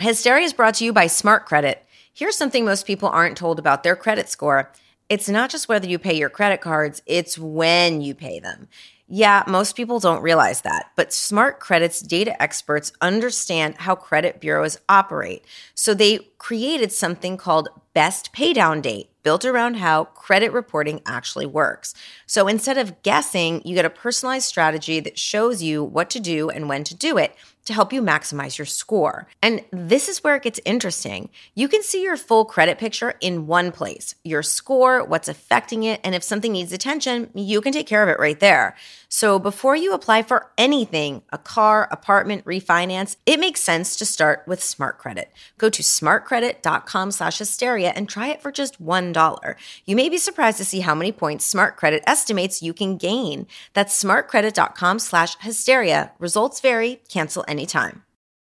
Hysteria is brought to you by Smart Credit. Here's something most people aren't told about their credit score. It's not just whether you pay your credit cards, it's when you pay them. Yeah, most people don't realize that, but Smart Credit's data experts understand how credit bureaus operate. So they created something called Best Paydown Date, built around how credit reporting actually works. So instead of guessing, you get a personalized strategy that shows you what to do and when to do it to help you maximize your score. And this is where it gets interesting. You can see your full credit picture in one place, your score, what's affecting it, and if something needs attention, you can take care of it right there. So before you apply for anything, a car, apartment, refinance, it makes sense to start with Smart Credit. Go to smartcredit.com/hysteria and try it for just $1. You may be surprised to see how many points Smart Credit estimates you can gain. That's smartcredit.com/hysteria. Results vary. Cancel anytime.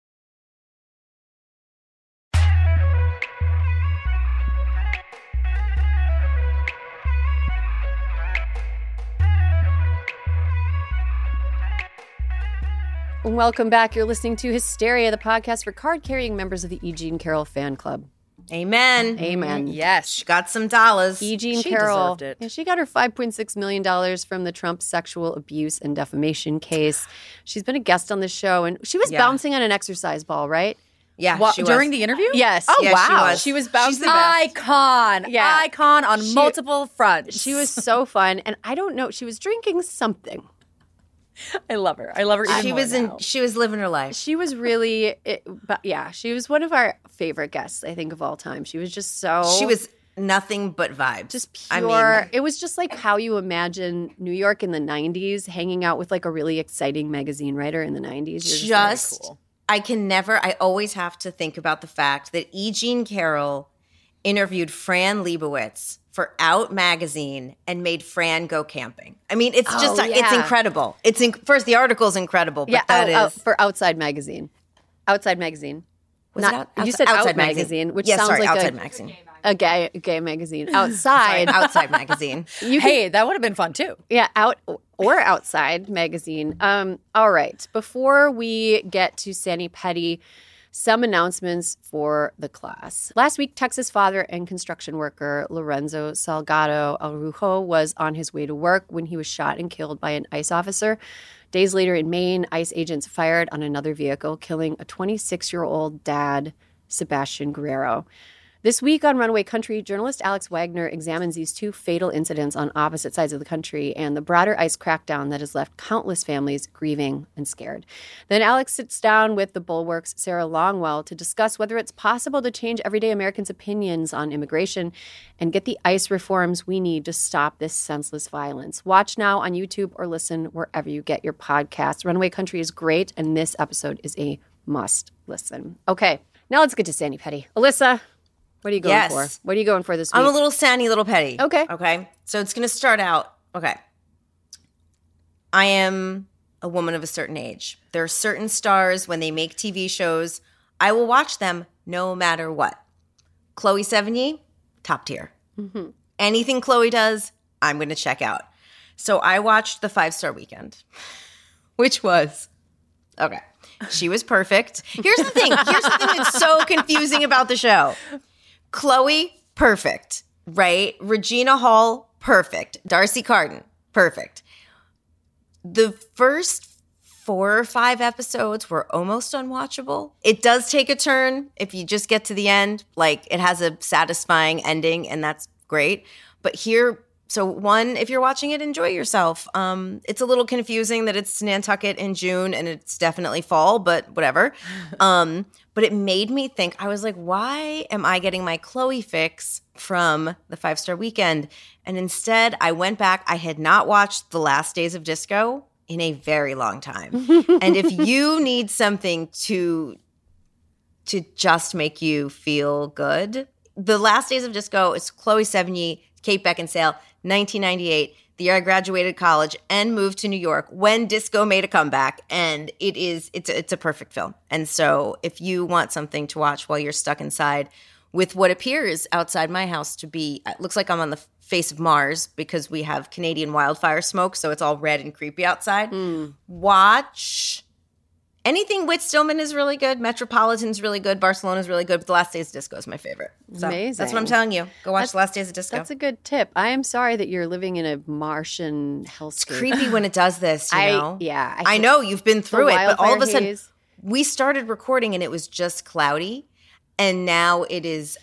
Welcome back. You're listening to Hysteria, the podcast for card-carrying members of the E. Jean Carroll fan club. Amen. Amen. Yes. She got some dollars. E. Jean She Carroll. deserved it. Yeah, she got her $5.6 million from the Trump sexual abuse and defamation case. She's been a guest on the show, and she was bouncing on an exercise ball, right? Yeah, she was. During the interview? Yes. Oh, Yeah, she wow. was. She was She's bouncing. the best. Icon. Yeah. Icon on multiple fronts. She was so fun, and I don't know, she was drinking something. I love her. I love her even She more was now. she was living her life. She was really, but yeah, she was one of our favorite guests, I think, of all time. She was just so... She was nothing but vibes. just pure. I mean, It was just like how you imagine New York in the 90s, hanging out with like a really exciting magazine writer in the 90s. You're just very cool. I always have to think about the fact that E. Jean Carroll interviewed Fran Lebowitz for Out magazine and made Fran go camping. I mean, it's just, it's incredible. First, the article's incredible, but for Outside Magazine. Outside Magazine. Was Not, it out- you outside- said Outside Out Magazine, which Yeah, sounds sorry, like Outside magazine. a gay magazine. Outside. Outside magazine. Hey, that would have been fun too. Yeah, Out or Outside Magazine. All right. Before we get to Sani Petty, some announcements for the class. Last week, Texas father and construction worker Lorenzo Salgado Araujo was on his way to work when he was shot and killed by an ICE officer. Days later in Maine, ICE agents fired on another vehicle, killing a 26-year-old dad, Sebastian Guerrero. This week on Runaway Country, journalist Alex Wagner examines these two fatal incidents on opposite sides of the country and the broader ICE crackdown that has left countless families grieving and scared. Then Alex sits down with the Bulwark's Sarah Longwell to discuss whether it's possible to change everyday Americans' opinions on immigration and get the ICE reforms we need to stop this senseless violence. Watch now on YouTube or listen wherever you get your podcasts. Runaway Country is great, and this episode is a must listen. Okay, now let's get to Sani Petty. Alyssa, what are you going for? What are you going for this week? I'm a little Sani, little petty. Okay. Okay. So it's going to start out. Okay. I am a woman of a certain age. There are certain stars, when they make TV shows, I will watch them no matter what. Chloe Sevigny, top tier. Mm-hmm. Anything Chloe does, I'm going to check out. So I watched the 5-Star Weekend, which was, okay, she was perfect. Here's the thing that's so confusing about the show. Chloe, perfect, right? Regina Hall, perfect. Darcy Carden, perfect. The first 4 or 5 episodes were almost unwatchable. It does take a turn if you just get to the end. Like, it has a satisfying ending, and that's great. But here, so one, if you're watching it, enjoy yourself. It's a little confusing that it's Nantucket in June and it's definitely fall, but whatever. But it made me think, I was like, why am I getting my Chloe fix from the 5-Star Weekend? And instead, I went back. I had not watched The Last Days of Disco in a very long time. And if you need something to just make you feel good, The Last Days of Disco is Chloe Sevigny, Kate Beckinsale, 1998, the year I graduated college and moved to New York when disco made a comeback. And it's a perfect film. And so if you want something to watch while you're stuck inside with what appears outside my house to be, it looks like I'm on the face of Mars because we have Canadian wildfire smoke, so it's all red and creepy outside. Watch Anything with Stillman is really good. Metropolitan's really good. Barcelona's really good. But The Last Days of Disco is my favorite. So Amazing. That's what I'm telling you. Go watch The Last Days of Disco. That's a good tip. I am sorry that you're living in a Martian hellscape. It's creepy when it does this, you know? Yeah. I know you've been through it, but all of a wildfire sudden haze. we started recording and it was just cloudy. And now it is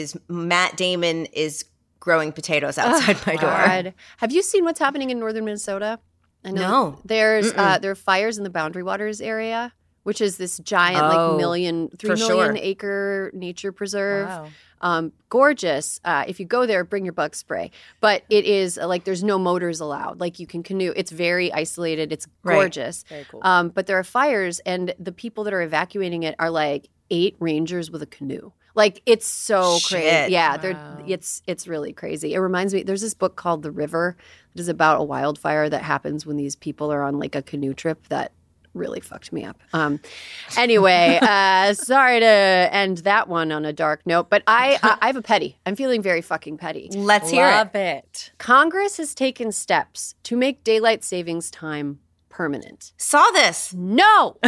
Matt Damon is growing potatoes outside my door. God. Have you seen what's happening in northern Minnesota? I know No. there are fires in the Boundary Waters area, which is this giant, Oh, 3 million sure. acre nature preserve. Wow. Gorgeous. If you go there, bring your bug spray. But it is there's no motors allowed. Like you can canoe. It's very isolated. It's gorgeous. Very cool. But there are fires, and the people that are evacuating it are like 8 rangers with a canoe. Like it's so Shit. crazy. Yeah, Wow. it's really crazy. It reminds me. There's this book called The River. It is about a wildfire that happens when these people are on like a canoe trip that really fucked me up. Anyway, sorry to end that one on a dark note, but I have a petty. I'm feeling very fucking petty. Let's hear it. Love it. Congress has taken steps to make daylight savings time permanent. Saw this. No,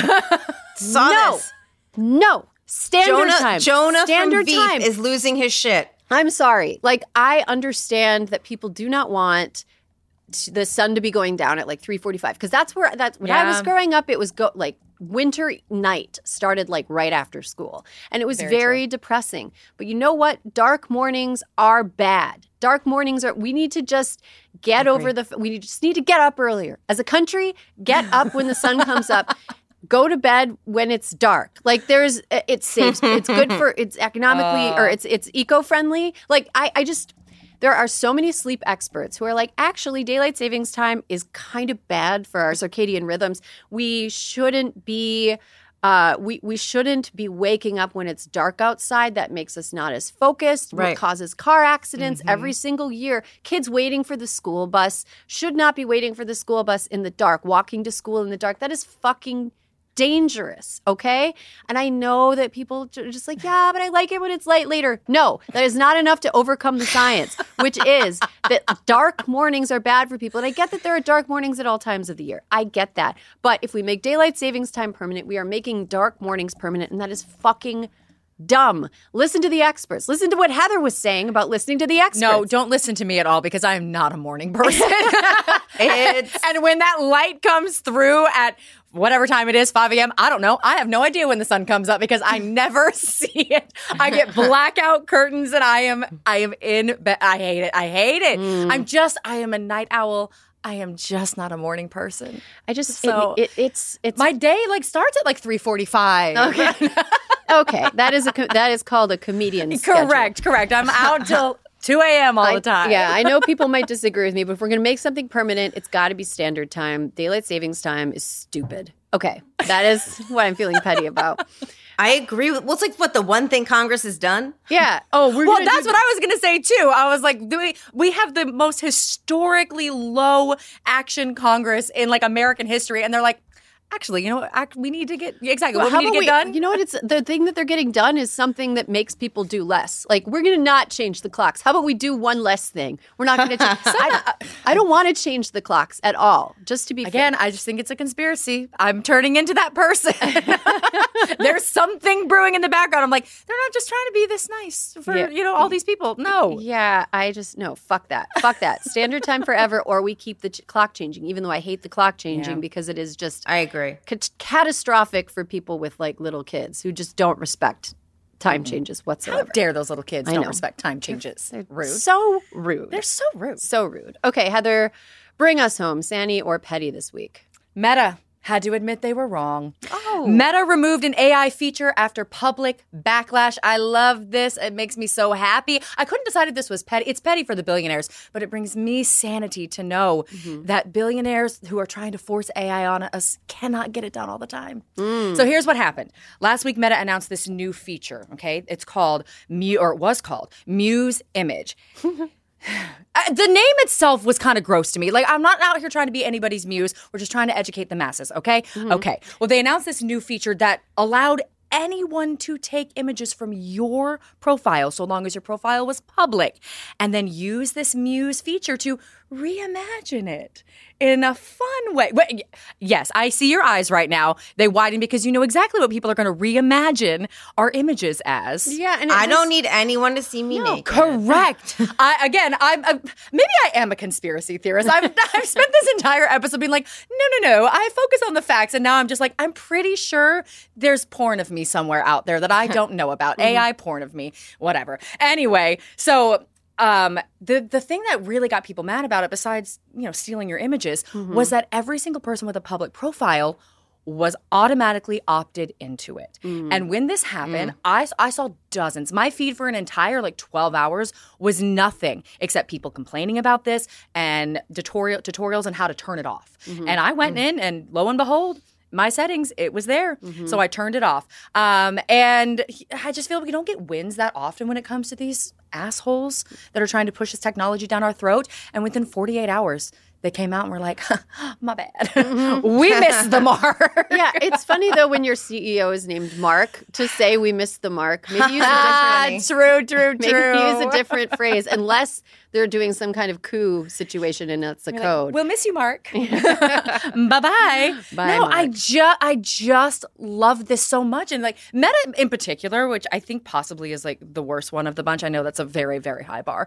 Saw no, this. no. Standard time. Jonah Standard from time. Veep is losing his shit. I'm sorry. Like, I understand that people do not want the sun to be going down at like 3:45 because when I was growing up, it was winter night started like right after school, and it was very depressing. But you know what? Dark mornings are bad. Dark mornings are. We need to just get over we just need to get up earlier as a country. Get up when the sun comes up. Go to bed when it's dark. Like it's safe. It's good for, it's economically, or it's eco-friendly. Like there are so many sleep experts who are like, actually, daylight savings time is kind of bad for our circadian rhythms. We shouldn't be, we shouldn't be waking up when it's dark outside. That makes us not as focused. Right. What causes car accidents every single year. Kids waiting for the school bus should not be waiting for the school bus in the dark, walking to school in the dark. That is fucking dangerous, okay? And I know that people are just like, yeah, but I like it when it's light later. No, that is not enough to overcome the science, which is that dark mornings are bad for people. And I get that there are dark mornings at all times of the year. I get that. But if we make daylight savings time permanent, we are making dark mornings permanent, and that is fucking dumb. Listen to the experts. Listen to what Heather was saying about listening to the experts. No, don't listen to me at all because I am not a morning person. And when that light comes through at whatever time it is, 5 a.m., I don't know. I have no idea when the sun comes up because I never see it. I get blackout curtains and I am in bed. I hate it. I hate it. I am a night owl. I am just not a morning person. It's My day starts at 3:45. okay. Okay, that is called a comedian's schedule. Correct. I'm out till 2 a.m. all the time. Yeah, I know people might disagree with me, but if we're going to make something permanent, it's got to be standard time. Daylight savings time is stupid. Okay, that is what I'm feeling petty about. I agree with. Well, it's like the one thing Congress has done. Yeah. Well, that's what I was going to say too. I was like, we have the most historically low action Congress in American history, and they're like, actually, you know what? We need to get exactly what we need to get done. You know what? It's the thing that they're getting done is something that makes people do less. Like, we're going to not change the clocks. How about we do one less thing? We're not going to change. I don't want to change the clocks at all. Just to be Again, I just think it's a conspiracy. I'm turning into that person. There's something brewing in the background. I'm like, they're not just trying to be this nice for all these people. No. Yeah, no, fuck that. Fuck that. Standard time forever, or we keep the clock changing, even though I hate the clock changing because it is just I agree. Catastrophic for people with little kids who just don't respect time changes How whatsoever. dare those little kids I don't know. respect time changes? They're Rude. So rude. They're so rude. So rude. Okay, Heather, bring us home. Sanny or Petty this week? Meta had to admit they were wrong. Oh. Meta removed an AI feature after public backlash. I love this. It makes me so happy. I couldn't decide if this was petty. It's petty for the billionaires, but it brings me sanity to know that billionaires who are trying to force AI on us cannot get it done all the time. So here's what happened. Last week, Meta announced this new feature, okay? It's called, was called Muse Image. The name itself was kind of gross to me. I'm not out here trying to be anybody's muse. We're just trying to educate the masses, okay? Okay. Well, they announced this new feature that allowed anyone to take images from your profile, so long as your profile was public, and then use this Muse feature to reimagine it in a fun way. Wait, yes, I see your eyes right now. They widen because you know exactly what people are going to reimagine our images as. Yeah, and I don't need anyone to see me naked. Correct. I'm maybe I am a conspiracy theorist. I've spent this entire episode being like, no. I focus on the facts, and now I'm just like, I'm pretty sure there's porn of me somewhere out there that I don't know about. AI porn of me, whatever. Anyway, so the thing that really got people mad about it, besides stealing your images, was that every single person with a public profile was automatically opted into it. And when this happened, I saw dozens. My feed for an entire 12 hours was nothing except people complaining about this and tutorials on how to turn it off. And I went in and lo and behold, my settings, it was there. So I turned it off. And I just feel we don't get wins that often when it comes to these assholes that are trying to push this technology down our throat. And within 48 hours, they came out and were like, my bad. We missed the mark. Yeah, it's funny, though, when your CEO is named Mark, to say we missed the mark. Maybe use a different True. Maybe use a different phrase, unless they're doing some kind of coup situation and that's a code. We'll miss you, Mark. Bye-bye. Bye, no, Mark. I just love this so much. And Meta in particular, which I think possibly is the worst one of the bunch. I know that's a very, very high bar.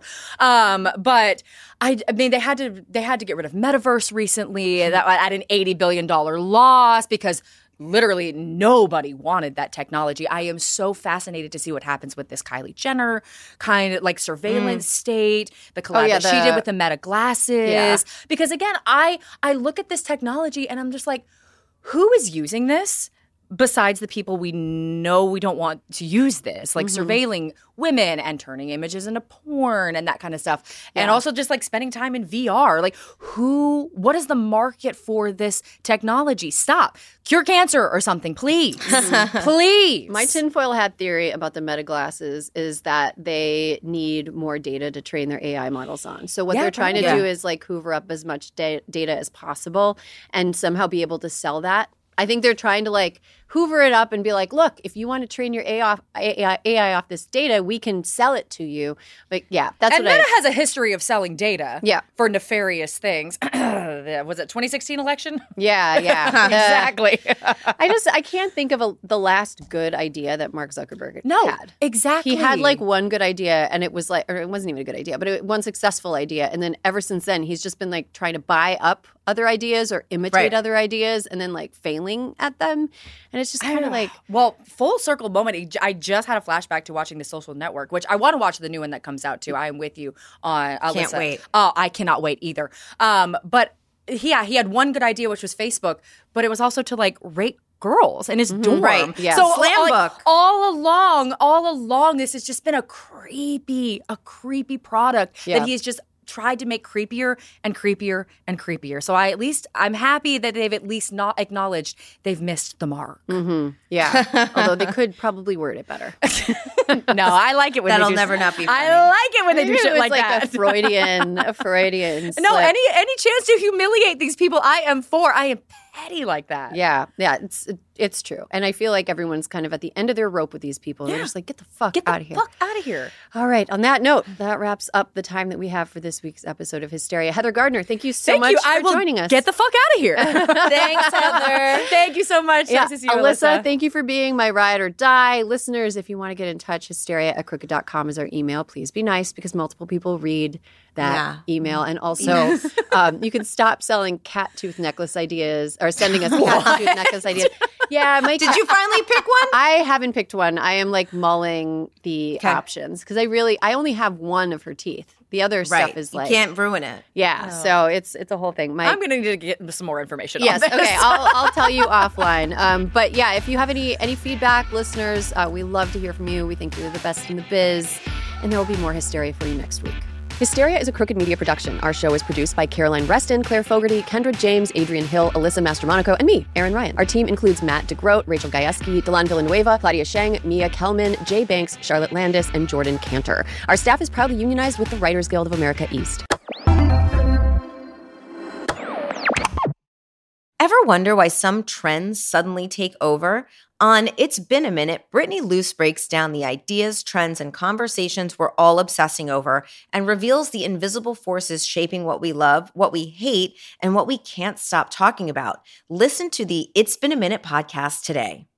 But I mean, they had to get rid of Metaverse recently at an $80 billion loss because literally nobody wanted that technology. I am so fascinated to see what happens with this Kylie Jenner kind of surveillance state, the collab that she did with the Meta glasses. Yeah. Because again, I look at this technology and I'm just like, who is using this? Besides the people we know we don't want to use this, surveilling women and turning images into porn and that kind of stuff. Yeah. And also just spending time in VR. What is the market for this technology? Stop. Cure cancer or something, please. Please. My tinfoil hat theory about the Meta glasses is that they need more data to train their AI models on. So what they're trying to do is hoover up as much data as possible and somehow be able to sell that. I think they're trying to hoover it up and be like, look, if you want to train your AI off this data, we can sell it to you. But yeah, that's and what Meta has a history of selling data for nefarious things. Was it 2016 election? Yeah. Exactly. I can't think of the last good idea that Mark Zuckerberg had. Exactly. He had one good idea and it was or it wasn't even a good idea, but one successful idea. And then ever since then, he's just been trying to buy up other ideas or imitate other ideas and then failing at them. And it's just kind of well, full circle moment. I just had a flashback to watching The Social Network, which I want to watch the new one that comes out too. I am with you on Alyssa. Can't wait. Oh, I cannot wait either. But he had one good idea, which was Facebook, but it was also to rape girls in his dorm. Right. Yeah. So Slam book. All along, this has just been a creepy product that he's just tried to make creepier and creepier and creepier. So I'm happy that they've at least not acknowledged they've missed the mark. Yeah. Although they could probably word it better. No, I like it when That'll they do never not be funny. I like it when they do shit like that. that. A Freudian No, slip. any chance to humiliate these people, I am for. I am petty like that. Yeah, it's true. And I feel like everyone's kind of at the end of their rope with these people. And they're just get the fuck out of here. Get the fuck out of here. All right. On that note, that wraps up the time that we have for this week's episode of Hysteria. Heather Gardner, thank you so much for joining us. Get the fuck out of here. Thanks, Heather. Thank you so much. Yeah. Nice to see you, Alyssa, thank you for being my ride or die. Listeners, if you want to get in touch, hysteria@crooked.com is our email. Please be nice because multiple people read that email. And also, you can stop selling cat tooth necklace ideas or sending us cat tooth necklace ideas. Yeah, Did you finally pick one? I haven't picked one. I am mulling the options because I only have one of her teeth. The other stuff is you can't ruin it. Yeah, so it's a whole thing. I'm going to need to get some more information yes, on this. Okay, I'll tell you offline. But yeah, if you have any feedback, listeners, we love to hear from you. We think you're the best in the biz. And there will be more Hysteria for you next week. Hysteria is a Crooked Media production. Our show is produced by Caroline Reston, Claire Fogarty, Kendra James, Adrian Hill, Alyssa Mastromonaco, and me, Erin Ryan. Our team includes Matt DeGroat, Rachel Gajewski, Delan Villanueva, Claudia Sheng, Mia Kelman, Jay Banks, Charlotte Landis, and Jordan Cantor. Our staff is proudly unionized with the Writers Guild of America East. Ever Ever wonder why some trends suddenly take over? On It's Been a Minute, Brittany Luce breaks down the ideas, trends, and conversations we're all obsessing over and reveals the invisible forces shaping what we love, what we hate, and what we can't stop talking about. Listen to the It's Been a Minute podcast today.